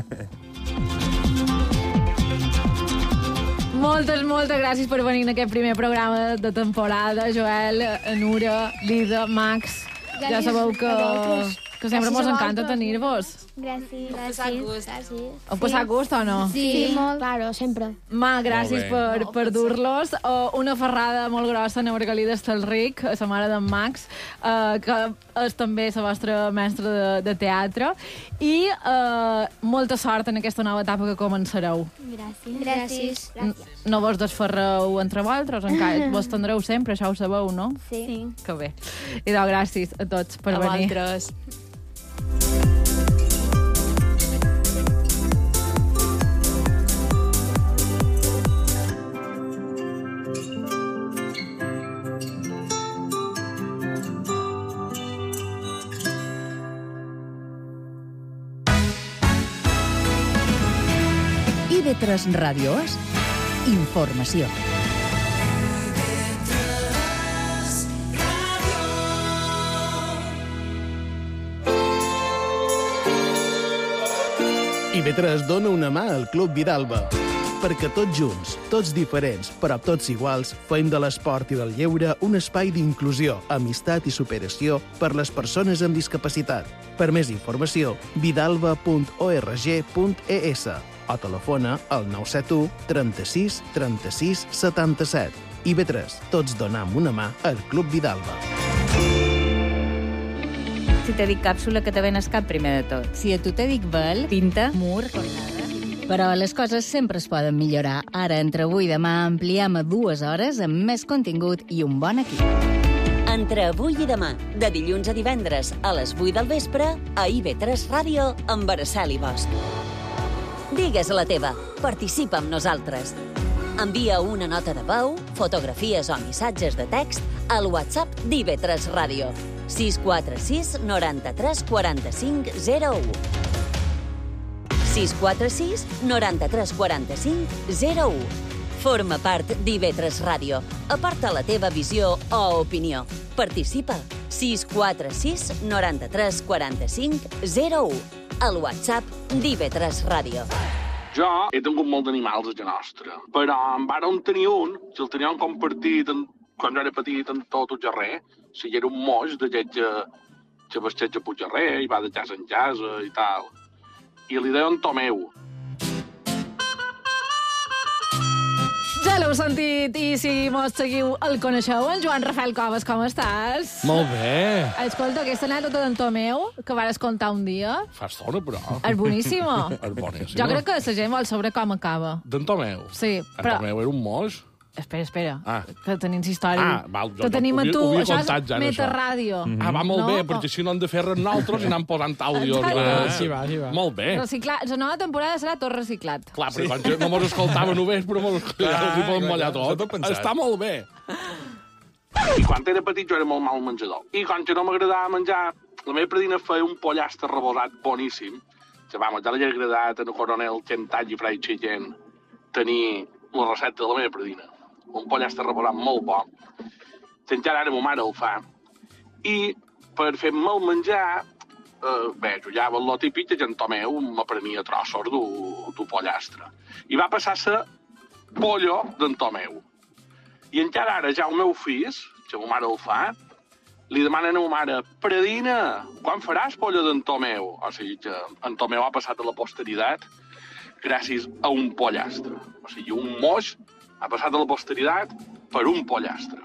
Speaker 3: Moltes gràcies per venir en aquest primer programa de temporada, Joel, Nura, Lida, Max.
Speaker 20: Gràcies
Speaker 3: Ja sabeu
Speaker 20: a vosaltres.
Speaker 3: que sempre
Speaker 8: Gràcies
Speaker 3: mos
Speaker 8: a
Speaker 3: encanta
Speaker 8: vosaltres.
Speaker 3: tenir-vos.
Speaker 20: Gràcies.
Speaker 3: Heu passat gust o no?
Speaker 8: Sí, molt. Claro, sempre.
Speaker 3: Ma, gràcies per dur-los. Una ferrada molt grossa a Margalida Estelric, a la mare d'en Max, que és també la vostra mestra de teatre. I molta sort en aquesta nova etapa que començareu.
Speaker 20: Gràcies.
Speaker 3: No vos desferreu entre vosaltres, encara vos tindreu sempre, això ho sabeu, no?
Speaker 20: Sí.
Speaker 3: Que bé. I doncs gràcies a tots per venir.
Speaker 19: A vosaltres.
Speaker 9: IB3 Ràdio és informació.
Speaker 10: IB3 dona una mà al Club Vidalba, perquè tots junts, tots diferents, però tots iguals, fem de l'esport i del lleure un espai d'inclusió, amistat i superació per les persones amb discapacitat. Per més informació, vidalba.org.es o telefona al 971 36 36 77. IB3, tots donam una mà al Club Vidalba.
Speaker 11: Si te dic càpsula, que te ven el cap primer de tot. Si a tu te dic vel, pinta, mur, cornada... Però les coses sempre es poden millorar. Ara, entre avui i demà, ampliem a 2 hores amb més contingut i un bon equip.
Speaker 2: Entre avui i demà, de dilluns a divendres a les 8 del vespre, a IB3 Ràdio amb Araceli Bosch. Digues la teva, participa amb nosaltres. Envia una nota de veu, fotografies o missatges de text al WhatsApp d'IB3 Ràdio. 646 93 45 01. 646 93 45 01. Forma part d'IB3 Ràdio. Aporta la teva visió o opinió. Participa. 646 93 45 01. Al WhatsApp d'IB3 Ràdio.
Speaker 17: Jo he tingut molt d'animals a casa nostra, però en vàrem tenir un, si el teníem compartit quan jo era petit en tot el carrer, si era un moix d'aquest que vesteix a Puiggerrer i va de casa en casa i tal. I li deien Tomeu.
Speaker 3: Ja l'heu sentit, i si mos seguiu el coneixeu, en Joan Rafael Coves, com estàs?
Speaker 12: Molt bé.
Speaker 3: Escolta, aquesta anècdota d'en Tomeu, que vas contar un dia,
Speaker 12: Fa estona, però.
Speaker 3: és boníssima.
Speaker 12: És boníssima.
Speaker 3: Jo crec que la gent vol saber com acaba.
Speaker 12: D'en Tomeu?
Speaker 3: Sí,
Speaker 12: En
Speaker 3: però...
Speaker 12: Tomeu era un moix?
Speaker 3: Espera,
Speaker 12: Ah.
Speaker 3: que tenim història.
Speaker 12: Val,
Speaker 3: que tenim a tu,
Speaker 12: ho havia
Speaker 3: això
Speaker 12: contat
Speaker 3: és
Speaker 12: ja,
Speaker 3: metarràdio.
Speaker 12: Ah, va molt
Speaker 3: No?
Speaker 12: bé, perquè així no hem de fer res nosaltres i anem posant àudios.
Speaker 3: Exacte.
Speaker 12: Sí va. Molt bé.
Speaker 3: Reciclar. La nova temporada serà tot reciclat.
Speaker 12: Clar, però quan no mos escoltava només, però mos hi podem mullar tot. Està molt bé.
Speaker 17: I quan era petit jo era molt mal menjador. I quan no m'agradava menjar, la meva predina feia un pollastre rebosat boníssim. Que, vamos, ja li ha agradat en el coronel Kentucky Fried Chicken tenir la recepta de la meva predina. Un pollastre rebosat molt bo. Que encara ara ma mare el fa. I per fer-me el menjar, bé, jo ja el típic que en Tomeu m'aprenia trossos d'un pollastre. I va passar-se pollo d'en Tomeu. I encara ara ja el meu fill, que ma mare el fa, li demanen a ma mare, predina, quan faràs pollo d'en Tomeu? O sigui que en Tomeu ha passat a la posteritat gràcies a un pollastre. O sigui, un moix ha passat a la posteritat per un pollastre.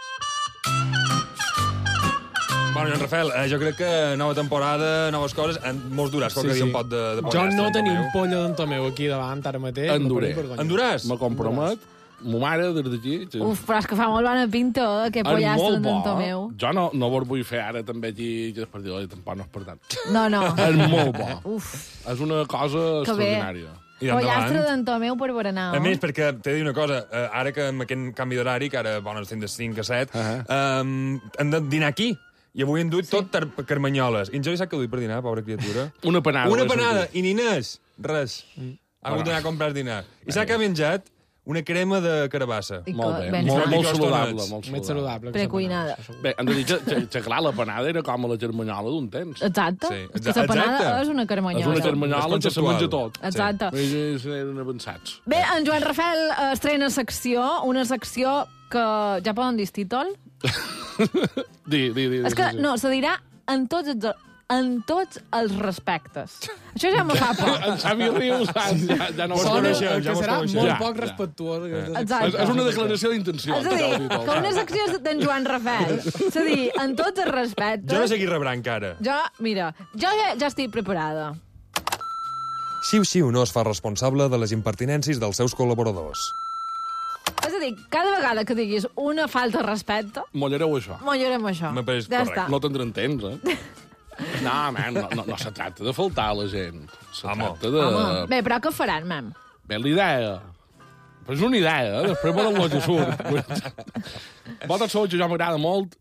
Speaker 5: Bueno, Joan Rafael, jo crec que nova temporada, noves coses, mos duràs qualque dia un pot de pollastre.
Speaker 6: Jo no tenia un pollo d'en Tomeu aquí davant ara mateix.
Speaker 12: Enduré.
Speaker 5: Enduràs?
Speaker 12: Me compromet. Ma mare, des d'aquí...
Speaker 3: Uf, però és que fa molt bona pinta, aquest pollastre d'en Tomeu.
Speaker 12: Jo no vos vull fer ara també aquí, que després dir, tampoc no és per tant.
Speaker 3: No.
Speaker 12: És molt bo.
Speaker 3: Uf.
Speaker 12: És una cosa
Speaker 3: Que bé.
Speaker 12: extraordinària.
Speaker 3: Pollastre d'en Tomeu per berenar.
Speaker 5: A més, perquè t'he de dir una cosa, ara que amb aquest canvi d'horari, que ara, bueno, estem de 5 a 7, hem de dinar aquí. I avui hem duit tot carmanyoles. I en Jordi sap què duit per dinar, pobra criatura?
Speaker 12: Una panada.
Speaker 5: Una panada. I niners. Res. Ha hagut d'anar a comprar dinar. I sap què ha menjat? Una crema de carabassa.
Speaker 12: Molt bé, molt saludable.
Speaker 6: Més saludable.
Speaker 3: Precuinada.
Speaker 12: Bé, hem de dir que clar, la panada era com a la germanyola d'un temps.
Speaker 3: Exacte. És que la panada és una carmanyola.
Speaker 12: És una germanyola que se menja tot.
Speaker 3: Exacte.
Speaker 12: Eren avançats.
Speaker 3: Bé, en Joan Rafael estrena secció, una secció que ja poden dir títol.
Speaker 12: Di.
Speaker 3: És que no, se dirà en tots els respectes. Això ja me fa por.
Speaker 12: En Xavi Rius ja no
Speaker 6: Sona que serà molt poc respectuós.
Speaker 3: Exacte.
Speaker 12: És una declaració d'intenció.
Speaker 3: És a dir, que una secció d'en Joan Rafael. És a dir, en tots els respectes...
Speaker 5: Jo no sé qui rebrà encara.
Speaker 3: Jo ja estic preparada.
Speaker 5: Xiu-Xiu no es fa responsable de les impertinències dels seus col·laboradors.
Speaker 3: És a dir, cada vegada que diguis una falta de respecte...
Speaker 12: Mollareu això.
Speaker 3: Mollarem això.
Speaker 5: Me pareix
Speaker 3: Ja
Speaker 5: correcte.
Speaker 3: està.
Speaker 12: No tindran temps, No, man, no se tracta de faltar a la gent. Se tracta de...
Speaker 3: Home, bé, però què faran, mam?
Speaker 12: Bé, l'idea... Però és una idea, Després volen lo que surt. Vosaltres sabeu que jo m'agrada molt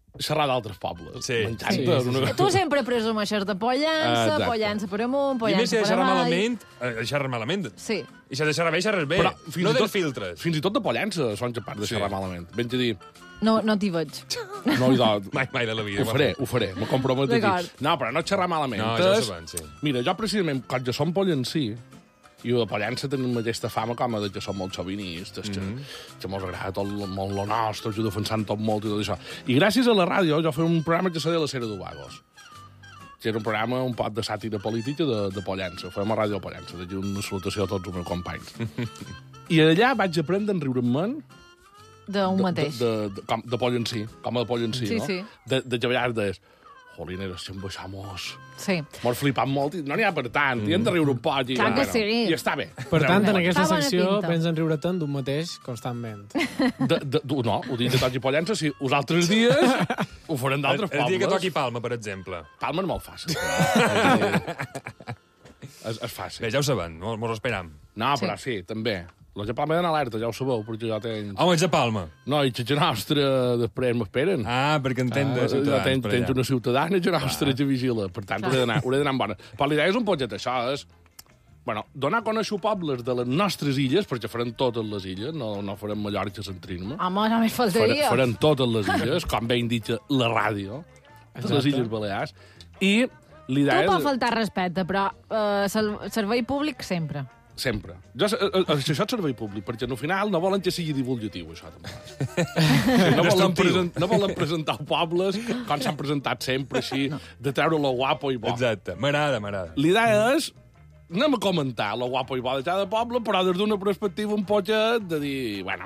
Speaker 12: xerrar d'altres pobles.
Speaker 5: Sí.
Speaker 12: M'encanta.
Speaker 3: Sí. Tu sempre presumeixes de Pollença, Pollença per amunt, Pollença per avall...
Speaker 5: xerrar malament.
Speaker 3: Sí.
Speaker 5: I si has de xerrar bé, xerres bé.
Speaker 12: Però
Speaker 5: no dels filtres.
Speaker 12: Fins i tot de Pollença són capaç de xerrar malament. Vinc a dir...
Speaker 3: No t'hi veig.
Speaker 12: No,
Speaker 5: mai de la vida.
Speaker 12: Ho faré, me comprometo aquí. No, però no xerrar malament.
Speaker 5: No, ja ho sabem, sí.
Speaker 12: Mira, jo precisament, quan jo som pollencí, i a Pollença tenim aquesta fama com a que som molt xovinistes, que mos agrada tot molt lo nostre, que ho defensant tot molt i tot això. I gràcies a la ràdio jo feia un programa que se deia La Cera d'Ubagos, que era un programa un poc de sàtira política de Pollença. Fèiem a Ràdio Pollença, d'aquí una salutació a tots els meus companys. I allà vaig aprendre a enriure-me'n
Speaker 3: d'un mateix.
Speaker 12: De pollencí, com a de pollencí,
Speaker 3: sí,
Speaker 12: no?
Speaker 3: sí.
Speaker 12: De vegades, jolineres, si em baixamos...
Speaker 3: Sí.
Speaker 12: Mos flipant molt, i no n'hi ha per tant, i hem de riure un poc.
Speaker 3: Clar que sí.
Speaker 12: I està bé.
Speaker 6: Per tant, en aquesta secció vens a riure tant d'un mateix constantment.
Speaker 12: No, ho dic de Toqui Pollença, si els altres dies ho farem d'altres pobles.
Speaker 5: El dia que toqui Palma, per exemple.
Speaker 12: Palma és molt fàcil. És fàcil.
Speaker 5: Bé, ja ho sabem, mos esperam.
Speaker 12: No, però sí, també. Los de Palma eren alerta, ja ho sabeu, perquè jo tenc...
Speaker 5: Home, ets de Palma.
Speaker 12: No, i que nostra després m'esperen.
Speaker 5: Perquè en tens de ciutadans per allà.
Speaker 12: Tens una ciutadana que nostra que vigila, per tant, hauré d'anar amb bona. Però la idea és un poquet això, és... Bueno, donar a conèixer pobles de les nostres illes, perquè farem totes les illes, no farem Mallorca centrant-me.
Speaker 3: Home, només faltaria.
Speaker 12: Farem totes les illes, com bé indica la ràdio, de les Illes Balears, i l'idea és...
Speaker 3: Tu pot faltar respecte, però servei públic sempre.
Speaker 12: Sempre. Això és servei públic, perquè al final no volen que sigui divulgatiu, això també. No volen presentar pobles com s'han presentat sempre, així, de treure lo guapo i bo.
Speaker 5: Exacte, m'agrada.
Speaker 12: L'idea és anem a comentar lo guapo i bo de cada poble, però des d'una perspectiva un poquet de dir, bueno,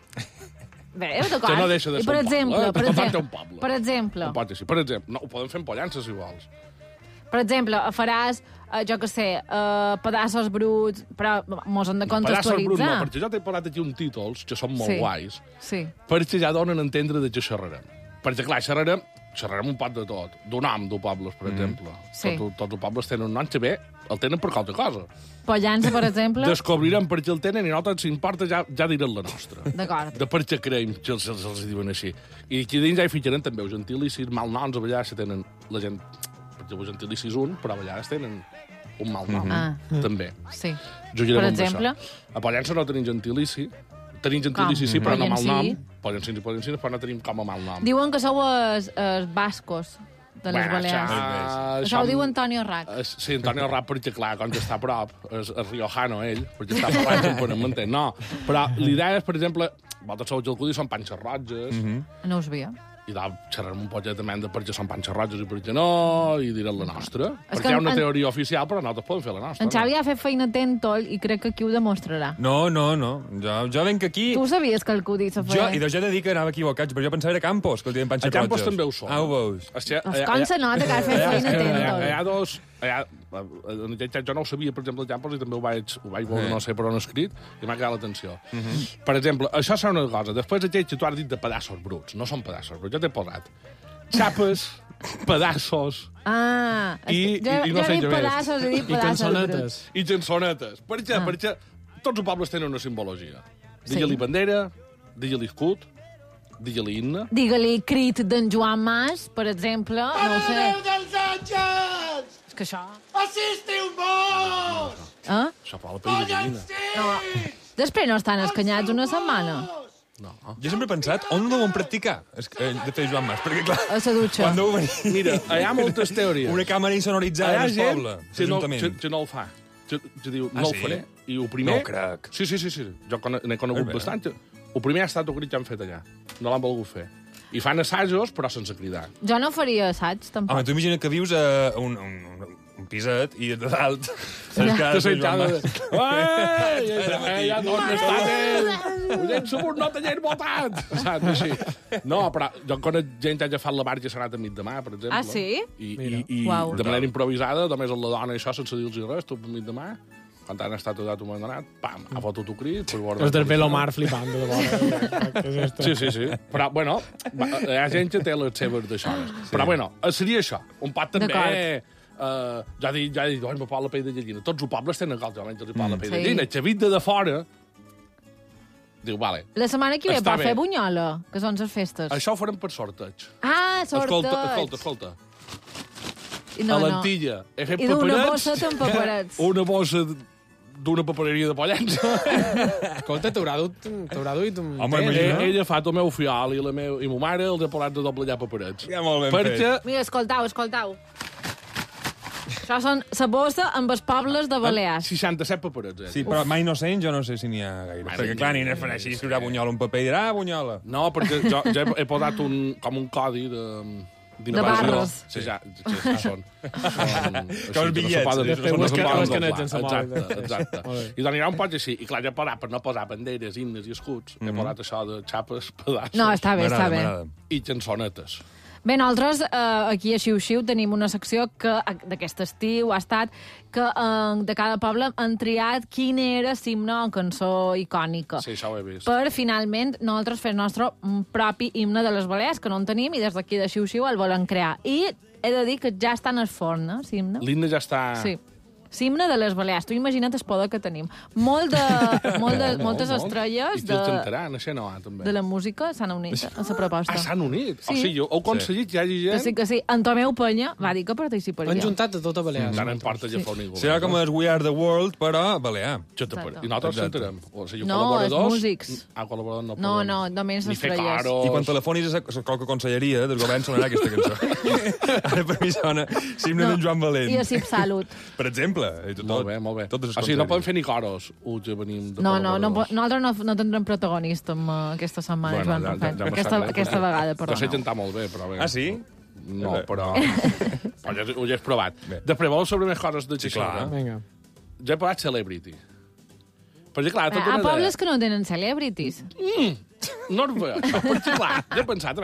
Speaker 3: bé, d'acord.
Speaker 12: Que no deixa de ser un poble.
Speaker 3: Per exemple.
Speaker 12: No, ho podem fer en Pollença, si vols.
Speaker 3: Per exemple, faràs, jo què sé, pedaços bruts, però mos hem de contextualitzar.
Speaker 12: Pedaços bruts no, perquè jo t'he parlat aquí uns títols que són molt guais, perquè ja donen a entendre de què xerrarem. Perquè, clar, xerrarem un poc de tot. D'un nom, d'un poble, per exemple. Tots els pobles tenen un nom que bé, el tenen per qualque cosa.
Speaker 3: Pollença, per exemple.
Speaker 12: Descobrirem per què el tenen i no tant s'importa, ja direm la nostra.
Speaker 3: D'acord.
Speaker 12: De per què creiem que els diuen així. I aquí dins ja hi ficarem també els gentilicis, malnoms, a vegades tenen la gent... Perquè els gentilicis però a vegades tenen un mal nom, també.
Speaker 3: Sí.
Speaker 12: Per exemple? A Pollença no tenim gentilici. Tenim gentilici, sí, però no mal nom. Pollencins i pollencines, però no tenim com a mal nom.
Speaker 3: Diuen que sou els bascos de les Balears. Això ho diu Antonio Rac.
Speaker 12: Sí, Antonio Rac, perquè, clar, com que està a prop, és riojano, ell, perquè està parlant temperament. No, però l'idea és, per exemple, vosaltres sou gelcudis, són panxes roges.
Speaker 3: No ho sabia.
Speaker 12: I xerrarem un poquet de menda perquè són panxes roges i perquè no, i direm la nostra. Perquè hi ha una teoria oficial, però nosaltres podem fer la nostra.
Speaker 3: En Xavi ha fet feina tèntol i crec que aquí ho demostrarà.
Speaker 5: No. Jo venc aquí...
Speaker 3: Tu sabies que el Cudi s'ha fet?
Speaker 5: Jo he de dir que anava equivocat, però jo pensava era Campos, que el diuen panxes roges.
Speaker 12: A Campos també ho són.
Speaker 5: Ho veus?
Speaker 3: Com se nota que has fet feina tèntol?
Speaker 12: Hi ha dos... Jo no ho sabia, per exemple, a Campos, i també ho vaig veure, no sé per on escrit, i m'ha quedat l'atenció. Per exemple, això serà una cosa. Després aquells que tu has dit de pedaços bruts. No són pedaços bruts, jo t'he posat xapes, pedaços...
Speaker 3: Jo he dit pedaços, he dit pedaços bruts.
Speaker 12: I cançonetes. Per què? Perquè tots els pobles tenen una simbologia. Digue-li bandera, digue-li escut, digue-li himne...
Speaker 3: Digue-li crit d'en Joan Mas, per exemple. No ho sé.
Speaker 22: dels àngels!
Speaker 3: És que això...
Speaker 22: Assistiu-vos!
Speaker 12: Això fa la pell de gallina.
Speaker 3: No. Després no estan escanyats una setmana.
Speaker 12: No.
Speaker 5: Jo sempre he pensat, on ho van practicar, de fer Joan Mas? Perquè, clar,
Speaker 3: a la dutxa.
Speaker 5: Quan deu venir...
Speaker 12: Mira, hi ha moltes teories.
Speaker 5: Una càmera insonoritzada al poble, l'ajuntament.
Speaker 12: Que no el fa. Que diu, no ho faré. I el primer...
Speaker 5: No crec.
Speaker 12: Sí. Jo n'he conegut bastant. El primer ha estat el crit que han fet allà. No l'han volgut fer. I fan assajos, però sense cridar.
Speaker 3: Jo no faria assaig, tampoc.
Speaker 5: Home, tu imagina que vius a un piset i de dalt...
Speaker 12: Te sentada de... Ja no estan... Som no t'hagin votat! Saps, així. No, però jo conec gent que ha agafat la barca i s'ha anat a mig de mà, per exemple.
Speaker 3: Ah, sí?
Speaker 12: I de manera improvisada, només amb la dona i això, sense dir-los res, tot a mig de mà, quan han estat tot donat, pam, ha fotut un crit.
Speaker 6: És del Velomar flipant, de debò.
Speaker 12: Sí. Però, bueno, hi ha gent que té les seves d'aixònes. Però, bueno, seria això. Un pot també... Ja he dit, me pot la pell de gallina. Tots els pobles tenen calçaments, els pot la pell de gallina. Xavit de fora Diu, vale.
Speaker 3: La setmana que ve
Speaker 12: Està
Speaker 3: pot
Speaker 12: bé.
Speaker 3: fer bunyola, que són les festes.
Speaker 12: Això ho farem per sorteig.
Speaker 3: Ah, sorteig.
Speaker 12: Escolta.
Speaker 3: No,
Speaker 12: a l'Antilla he fet
Speaker 3: I d'una
Speaker 12: paperets.
Speaker 3: bossa amb paperets.
Speaker 12: Una bossa d'una papereria de Pollença.
Speaker 6: Escolta, t'haurà duit un
Speaker 5: Home,
Speaker 6: temps,
Speaker 5: imagina.
Speaker 6: no?
Speaker 12: Ella fa el meu fiol i ma mare els ha posat de doblegar paperets.
Speaker 5: Ja molt ben
Speaker 12: Perquè
Speaker 3: Mira, escoltau. Això són la bossa amb els pobles de Balears.
Speaker 12: 67 paperets.
Speaker 5: Sí, però mai no sent, jo no sé si n'hi ha gaire. Perquè, clar, ni farà així, escriurà bunyola un paper i dirà, bunyola.
Speaker 12: No, perquè jo he posat com un codi
Speaker 3: De barres.
Speaker 12: Sí, ja són.
Speaker 5: Com els bitllets.
Speaker 6: Les canetes en sa mòbil.
Speaker 12: Exacte. I doncs hi ha un poc així. I clar, per no posar banderes, himnes i escuts, he posat això de xapes, pedaços.
Speaker 3: No, està bé, està bé.
Speaker 12: I cançonetes.
Speaker 3: Bé, nosaltres aquí a Xiu-Xiu tenim una secció que d'aquest estiu ha estat que de cada poble han triat quin era l'himne o cançó icònica.
Speaker 12: Sí, això ho he vist.
Speaker 3: Per, finalment, nosaltres fer el nostre propi himne de les Balears, que no en tenim, i des d'aquí de Xiu-Xiu el volen crear. I he de dir que ja està en el forn, l'himne.
Speaker 12: L'himne ja està...
Speaker 3: Sí. L'himne de les Balears. Tu imagina't el poder que tenim. Moltes estrelles
Speaker 12: I que els cantaran, això no, també.
Speaker 3: de la música s'han unit a la proposta.
Speaker 12: S'han unit?
Speaker 3: Sí.
Speaker 12: O sigui, heu aconseguit que hi hagi gent...
Speaker 3: Que sí. En Tomeu Penya va dir que participaria.
Speaker 6: Han juntat a tota Balears.
Speaker 12: No importa ja fa ningú.
Speaker 5: Serà com el We Are the World, però balear.
Speaker 12: I nosaltres sentirem. O sigui,
Speaker 3: No, els músics.
Speaker 12: Col·laboradors no
Speaker 3: No,
Speaker 12: poden.
Speaker 3: només
Speaker 12: Ni fer
Speaker 3: estrelles.
Speaker 12: coros.
Speaker 5: I quan telefonis a qualque conselleria del govern sonarà aquesta cançó. Ara per mi sona l'himne d'en Joan Valent.
Speaker 3: I a Cip Salut.
Speaker 5: Per exemple.
Speaker 12: Molt bé, molt bé. O sigui, no podem fer ni coros. Ja venim de
Speaker 3: Nosaltres no tindrem protagonista amb aquesta setmana, Joan Rafel. Aquesta vegada,
Speaker 12: Però sé
Speaker 3: perdoneu.
Speaker 12: cantar molt bé, però bé.
Speaker 5: Ah, sí?
Speaker 12: No, però ho he provat. Després vols sobre més coses de xixona?
Speaker 6: Vinga.
Speaker 12: Jo he provat Celebrity. Perquè, clar,
Speaker 3: A pobles que no tenen celebrities.
Speaker 12: No ho veig, això, perquè, clar, jo he pensat,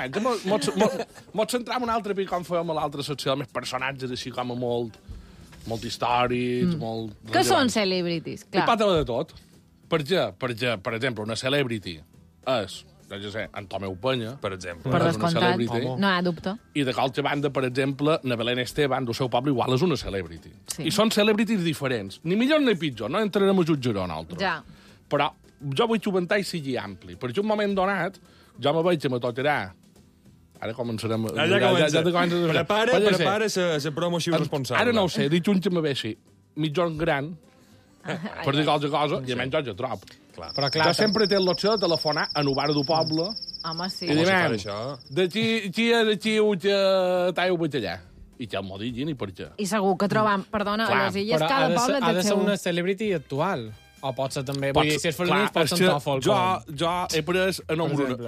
Speaker 12: mots centrar en un altre pic com fèiem a l'altra secció, més personatges així com a molt històrics, molt...
Speaker 3: Què són celebrities?
Speaker 12: I pot haver de tot. Perquè, per exemple, una celebrity és, jo sé, en Tomeu Penya, per exemple.
Speaker 3: Per descomptat, no hi ha dubte.
Speaker 12: I de qualque banda, per exemple, na Belén Esteban, del seu poble, igual és una celebrity.
Speaker 3: Sí.
Speaker 12: I són celebrities diferents. Ni millor ni pitjor, no entrarem a jutjar-ho nosaltres.
Speaker 3: Ja.
Speaker 12: Però jo vull que el ventall sigui ampli, perquè un moment donat jo me veig que me tocarà. Ara començarem...
Speaker 5: Ja comença. Prepara la promoció responsable.
Speaker 12: Ara no ho sé, dic un que me ve així, mitjon gran, per dir qualseva cosa, i almenys jo ja trob.
Speaker 6: Però clar,
Speaker 12: Jo sempre té l'opció de telefonar a un bar del poble
Speaker 3: Home, sí.
Speaker 12: i dir, d'aquí que t'heu vaig allà. I ja m'ho diguin i per què.
Speaker 3: I segur que trobam... Perdona, a les illes cada poble
Speaker 6: ha
Speaker 3: té
Speaker 6: de ser
Speaker 3: seu...
Speaker 6: una celebrity actual. O pot ser també... Vull dir, si és femení, pot ser un tòfol.
Speaker 12: Jo he pres en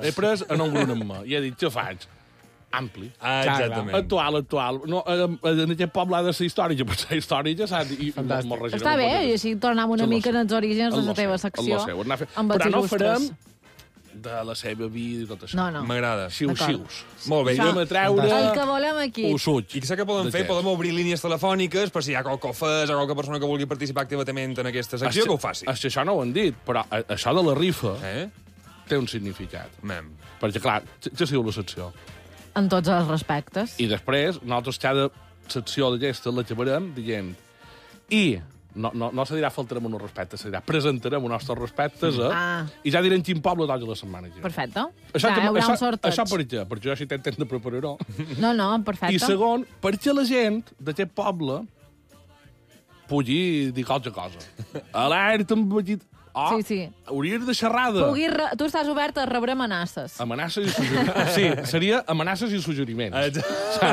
Speaker 12: un grup amb mi i he dit, què faig? Ampli.
Speaker 5: Ah, exactament.
Speaker 12: Actual. No, en aquest poble ha de ser històrica, per ser històrica s'ha de...
Speaker 3: Està bé, i així tornem una mica als orígens de la teva secció.
Speaker 12: Però no farem de la seva vida i tot això.
Speaker 3: No.
Speaker 5: M'agrada.
Speaker 12: Xius.
Speaker 5: Molt bé.
Speaker 12: Anem a treure...
Speaker 3: El que volem aquí.
Speaker 12: Usuig.
Speaker 5: I què podem fer? Podem obrir línies telefòniques per si hi ha qualque ofès o qualque persona que vulgui participar activament en aquesta secció, que ho faci.
Speaker 12: Això no ho han dit, però això de la rifa té un significat. Perquè, clar, ja siu la secció.
Speaker 3: En tots els respectes.
Speaker 12: I després, nosaltres cada secció d'aquesta la xavarem dient no se dirà faltarem un respecte, se dirà presentarem uns nostres respectes i ja direm quin poble tots la setmana.
Speaker 3: Perfecte.
Speaker 12: Això
Speaker 3: hi haurà un sorteig.
Speaker 12: Això per què? Perquè jo així tenc temps de preparar-ho.
Speaker 3: No, perfecte.
Speaker 12: I segon, perquè la gent d'aquest poble pugui dir qualque cosa. Alerta amb petit...
Speaker 3: sí.
Speaker 12: Hauries de xerrada.
Speaker 3: Tu estàs obert a rebre amenaces.
Speaker 12: Amenaces i suggeriments. Sí, seria amenaces i suggeriments.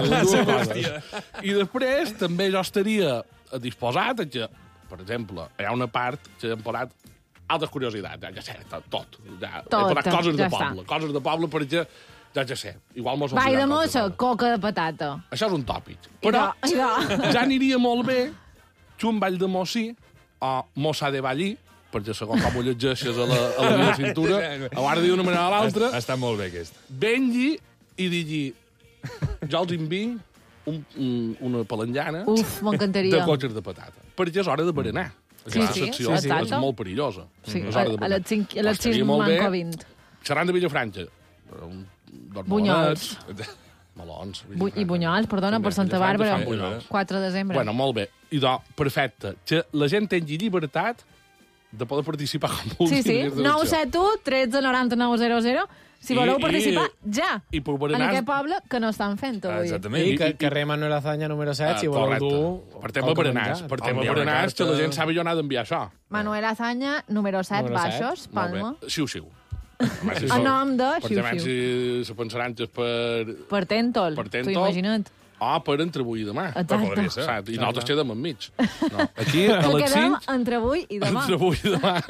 Speaker 12: I després també jo estaria disposat a que, per exemple, hi ha una part que hem posat altres curiositats, ja sé, tot. Ja, he posat coses de poble. Coses de poble perquè, ja sé, igual mos...
Speaker 3: Vai de mossa, coca de patata.
Speaker 12: Això és un tòpic. Però ja aniria molt bé que un ball de mossí o mossa de ballí, perquè segons com ho llegeixes a la meva cintura, a l'hora d'una manera o l'altra...
Speaker 5: Està molt bé, aquest.
Speaker 12: Vengui i digui, jo els envinc una palanjana de cotxes de patata. Perquè és hora de berenar. Aquesta secció és molt perillosa.
Speaker 3: Sí, a les 5 manco 20.
Speaker 12: Xerrant de Vilafranca.
Speaker 3: Bunyols.
Speaker 12: Melons.
Speaker 3: I bunyols, perdona, per Santa Bàrbara. 4 de desembre.
Speaker 12: Bueno, molt bé. I perfecte. Que la gent tingui llibertat de poder participar com vulguin.
Speaker 3: Sí, 971 13 99 00. Si voleu participar, ja.
Speaker 12: I
Speaker 3: en aquest poble que no estan fent avui.
Speaker 5: Exactament.
Speaker 6: I carrer Manuel Azaña número 7, si voleu dur...
Speaker 12: Partem a berenars, que la gent sabi on ha d'enviar això.
Speaker 3: Manuel Azaña, número 7, baixos, Palma.
Speaker 12: Xiu-xiu.
Speaker 3: El nom de
Speaker 12: Xiu-xiu. Si se pensaran que és per...
Speaker 3: Per Tèntol, t'ho imagina't.
Speaker 12: Per entre avui i demà.
Speaker 3: Exacte.
Speaker 12: I nosaltres quedem enmig. Aquí,
Speaker 3: a les 5... entre avui i demà.
Speaker 12: Entre avui i demà.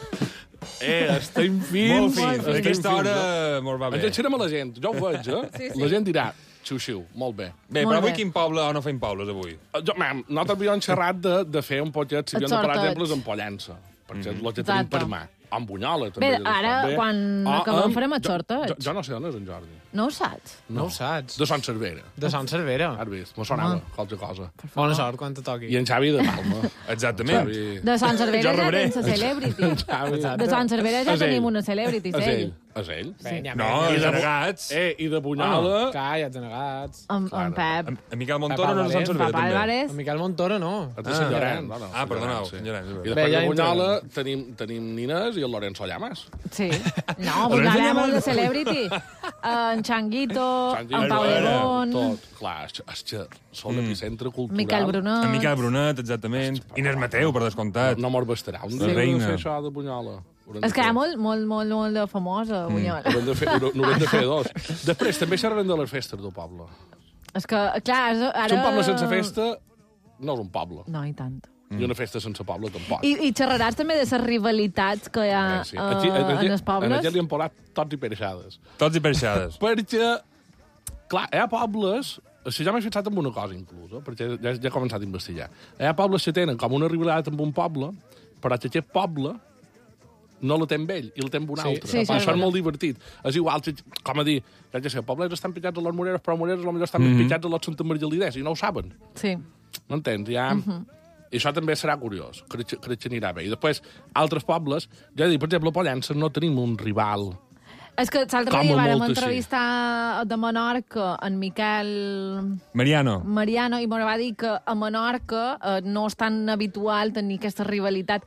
Speaker 12: Estem fins.
Speaker 5: Molt fins. Aquesta hora molt va bé.
Speaker 12: Ens enxerem a la gent. Jo ho veig, La gent dirà, xiu-xiu, molt bé.
Speaker 5: Bé, però avui quin poble o no fem pobles, avui?
Speaker 12: Nosaltres havíem xerrat de fer un poquet, si havíem de parlar d'exemples en Pollença. Perquè és el que tenim per mà. En Bunyola, també.
Speaker 3: Bé, ara, quan acabem, farem el sorteig.
Speaker 12: Jo no sé on és en Jordi.
Speaker 3: No ho saps?
Speaker 6: No ho saps.
Speaker 12: De Sant Cervera.
Speaker 6: De Sant Cervera.
Speaker 12: Has vist? Me sonava qualque cosa.
Speaker 6: Bona sort quan te toqui.
Speaker 12: I en Xavi de Palma.
Speaker 5: Exactament.
Speaker 3: De Sant Cervera ja tens la celebrity. De Sant Cervera ja tenim una celebrity, ell.
Speaker 12: És ell?
Speaker 5: No, i de Negats.
Speaker 12: I de Bunyola.
Speaker 6: Calla, de Negats.
Speaker 3: En Pep.
Speaker 5: En Miquel Montoro no és Sant Cervera, també.
Speaker 6: En Miquel Montoro no.
Speaker 5: Perdoneu.
Speaker 12: I després de Bunyola tenim Nines i el Lorenzo Llamas.
Speaker 3: Sí. No, Bunyola és molt de celebrity. En Changuito, en Pau Lebón...
Speaker 12: Tot, clar, és que són l'epicentre cultural.
Speaker 3: Miquel Brunet.
Speaker 5: En Miquel Brunet, exactament. Inés Mateu, per descomptat.
Speaker 12: No mos bastarà. Un dia hem de fer això de Bunyola.
Speaker 3: És que hi ha molt de famosa, Bunyola.
Speaker 12: N'haurem de fer dos. Després, també xerrarem de les festes del poble.
Speaker 3: És que, clar, ara...
Speaker 12: Si un poble sense festa no és un poble.
Speaker 3: No, i tant.
Speaker 12: I una festa sense poble tampoc.
Speaker 3: I xerraràs també de les rivalitats que hi ha en els pobles?
Speaker 12: En aquest li han posat tots i pereixades.
Speaker 5: Tots i pereixades.
Speaker 12: Perquè, clar, hi ha pobles... Si ja m'he fixat en una cosa, inclús, perquè ja he començat a investigar. Hi ha pobles que tenen com una rivalitat amb un poble, però que aquest poble no la té amb ell, i la té amb un altre.
Speaker 3: Sí,
Speaker 12: això és molt divertit. És igual, com a dir, ja sé, els pobles estan pitjats a les Moreres, però Moreres potser estan més pitjats a les Santa Margalidès, i no ho saben.
Speaker 3: Sí.
Speaker 12: M'entens? Ja... I això també serà curiós, crec que anirà bé. I després, altres pobles, ja dic, per exemple, a Pollença no tenim un rival.
Speaker 3: És que l'altre dia vam entrevistar de Menorca en Miquel...
Speaker 5: Mariano,
Speaker 3: i me va dir que a Menorca no és tan habitual tenir aquesta rivalitat.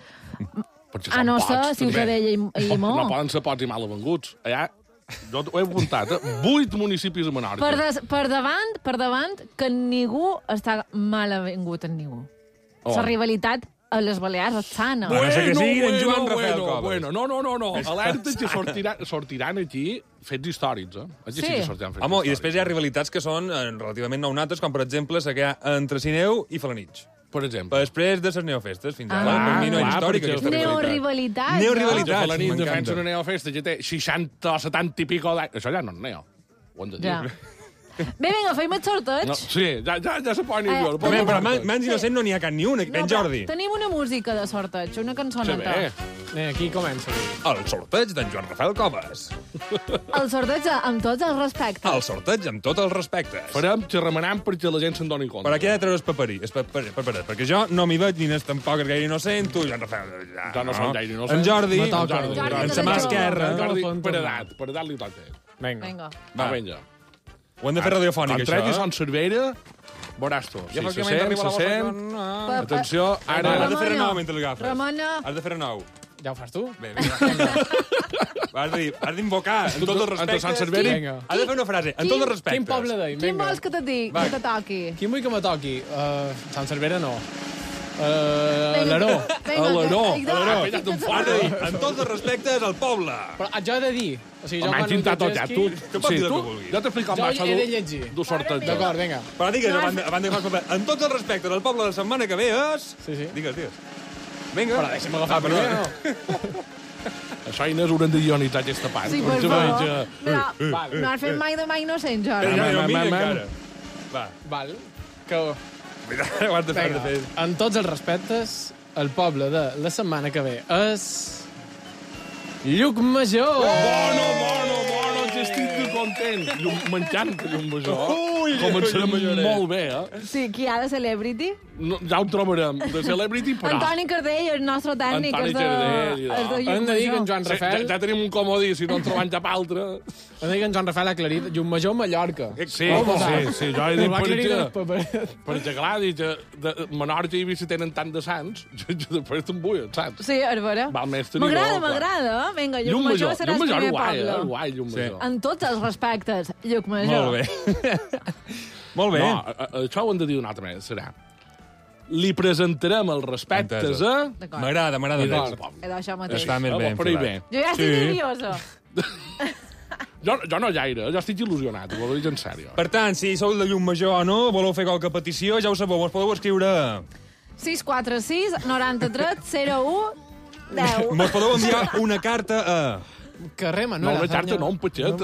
Speaker 3: No sé si Ciutadella i Llimó.
Speaker 12: No poden ser pocs i mal avenguts. Allà, jo ho he apuntat, 8 municipis a Menorca.
Speaker 3: Per davant, que ningú està mal avingut en ningú. La rivalitat a les Balears és sana.
Speaker 12: Bueno. No. Alerta que sortiran aquí fets històrics,
Speaker 5: Sí. Home, i després hi ha rivalitats que són relativament nounates, com per exemple la que hi ha entre Sineu i Felanitx.
Speaker 12: Per exemple.
Speaker 5: Després de les neofestes, fins ara. Per mi no és històrica aquesta rivalitat.
Speaker 3: Neorivalitat.
Speaker 12: Felanitx defensa una neofesta que té 60 o 70 i pico d'anys. Això ja no és neo. Ho hem de dir.
Speaker 3: Bé, vinga, feim el sorteig.
Speaker 12: Sí, ja se pot anar millor.
Speaker 5: Però mans innocent no n'hi ha cap ni un, ben Jordi.
Speaker 3: Tenim una música de sorteig, una cançoneta.
Speaker 6: Aquí comença.
Speaker 5: El sorteig d'en Joan Rafael Comas.
Speaker 3: El sorteig amb tots els respectes.
Speaker 5: El sorteig amb tots els respectes.
Speaker 12: Farem que remenam perquè la gent se'n doni compte.
Speaker 5: Per aquí ha de treure el paperet, perquè jo no m'hi veig ni n'és tampoc gaire innocent, tu, Joan Rafael.
Speaker 12: Jo no som gaire innocent.
Speaker 5: En Jordi, en sa mà esquerra.
Speaker 12: Per edat li toca.
Speaker 6: Vinga.
Speaker 12: Va, vinga.
Speaker 5: Ho hem de fer radiofònic, això.
Speaker 12: Quan tregui Sant Cervera, veuràs tu. Si se sent... Atenció, ara...
Speaker 5: Has de fer renou mentre l'agafes.
Speaker 3: Ramona.
Speaker 5: Has de fer renou.
Speaker 6: Ja ho fas tu?
Speaker 5: Bé, vinga. Has d'invocar, en tots els respectes.
Speaker 12: Sant Cervera.
Speaker 5: Has de fer una frase, en tots els respectes.
Speaker 6: Quin poble deim?
Speaker 3: Quin vols que te digui, que te toqui?
Speaker 6: Quin vull que me toqui? Sant Cervera no. L'Aró.
Speaker 5: En tots els respectes, al poble.
Speaker 6: Però jo he de dir... O sigui,
Speaker 12: m'has tintat tot ja. Tu pots dir el que vulguis. Jo t'explico com va això d'un sorteig.
Speaker 6: D'acord, vinga.
Speaker 5: Però digues, abans de que fas en tots els respectes, al poble de la setmana que ve és...
Speaker 6: Sí.
Speaker 5: Digues. Vinga.
Speaker 6: Però deixa'm agafar primer, no?
Speaker 12: Això, Inés, haurem de ionitzar aquesta part.
Speaker 3: Sí, per favor. No has fet mai de mai innocent, Jordi.
Speaker 6: Val. Que...
Speaker 5: Ho has de fer.
Speaker 6: En tots els respectes, el poble de la setmana que ve és... Llucmajor!
Speaker 12: Bueno, que estic content. M'encanta Llucmajor. començarem molt bé,
Speaker 3: Sí, qui ha de Celebrity?
Speaker 12: No, ja ho trobarem, de Celebrity, però...
Speaker 3: Antoni Cardell, el nostre tècnic.
Speaker 12: Antoni Cardell.
Speaker 6: Hem de dir que en Joan Rafael...
Speaker 12: Ja tenim un comodí, si no en trobem cap altre.
Speaker 6: Hem de dir que en Joan Rafael ha aclarit Llucmajor, Mallorca.
Speaker 12: Sí, jo he dit perquè clar, Menorca i Eivissa tenen tant de sants, jo després te'n vull, saps?
Speaker 3: Sí, és vera. M'agrada. Vinga, Llucmajor serà el primer poble.
Speaker 12: Guai, Llucmajor.
Speaker 3: En tots els respectes, Llucmajor.
Speaker 5: Molt bé.
Speaker 12: No, això ho hem de dir una altra manera, serà... Li presentarem els respectes a...
Speaker 5: M'agrada.
Speaker 3: Això mateix.
Speaker 5: Està més ben filat.
Speaker 3: Jo ja estic nerviosa.
Speaker 12: Jo no gaire, jo estic il·lusionat, ho dic en sèrio.
Speaker 5: Per tant, si sou de Llucmajor o no, voleu fer qualque petició, ja ho sabeu, us podeu escriure...
Speaker 3: 646 93 01 10.
Speaker 5: Mos podeu enviar una carta a...
Speaker 6: Carrer Manuel.
Speaker 12: No, una carta no, un petxet.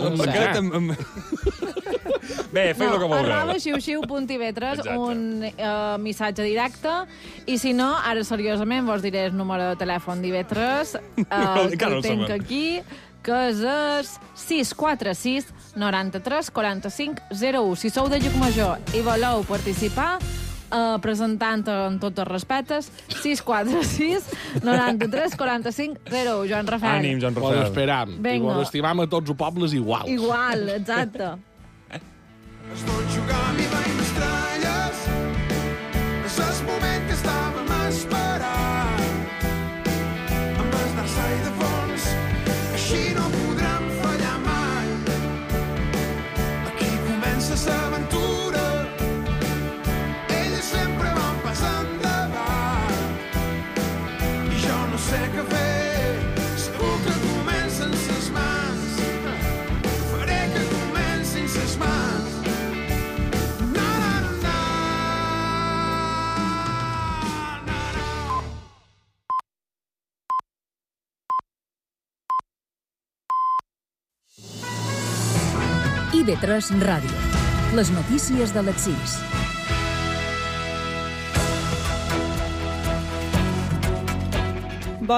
Speaker 5: Bé, feu el que vulgueu.
Speaker 3: @xiu-xiu.tv3, un missatge directe, i si no, ara seriosament vos diré el número de telèfon d'IV3, que el tenc aquí, que és el 646 93 45 01. Si sou de Llucmajor i voleu participar, presentant en tots els respectes, 646 93 45 01. Joan Rafael.
Speaker 5: Ànim, Joan Rafael.
Speaker 12: Vos esperam. I vos estimam a tots els pobles iguals.
Speaker 3: Igual, exacte.
Speaker 22: Estoy jugant i veiem estrelles. És el moment que estàvem esperant. Amb el Darsai de fons, així no podrem fallar mai. Aquí comença l'aventura. Elles sempre van pas endavant. I jo no sé què fer. Segur que comencen ses mans. Faré que comencin ses mans.
Speaker 9: IB3 Ràdio. Les notícies de les 6.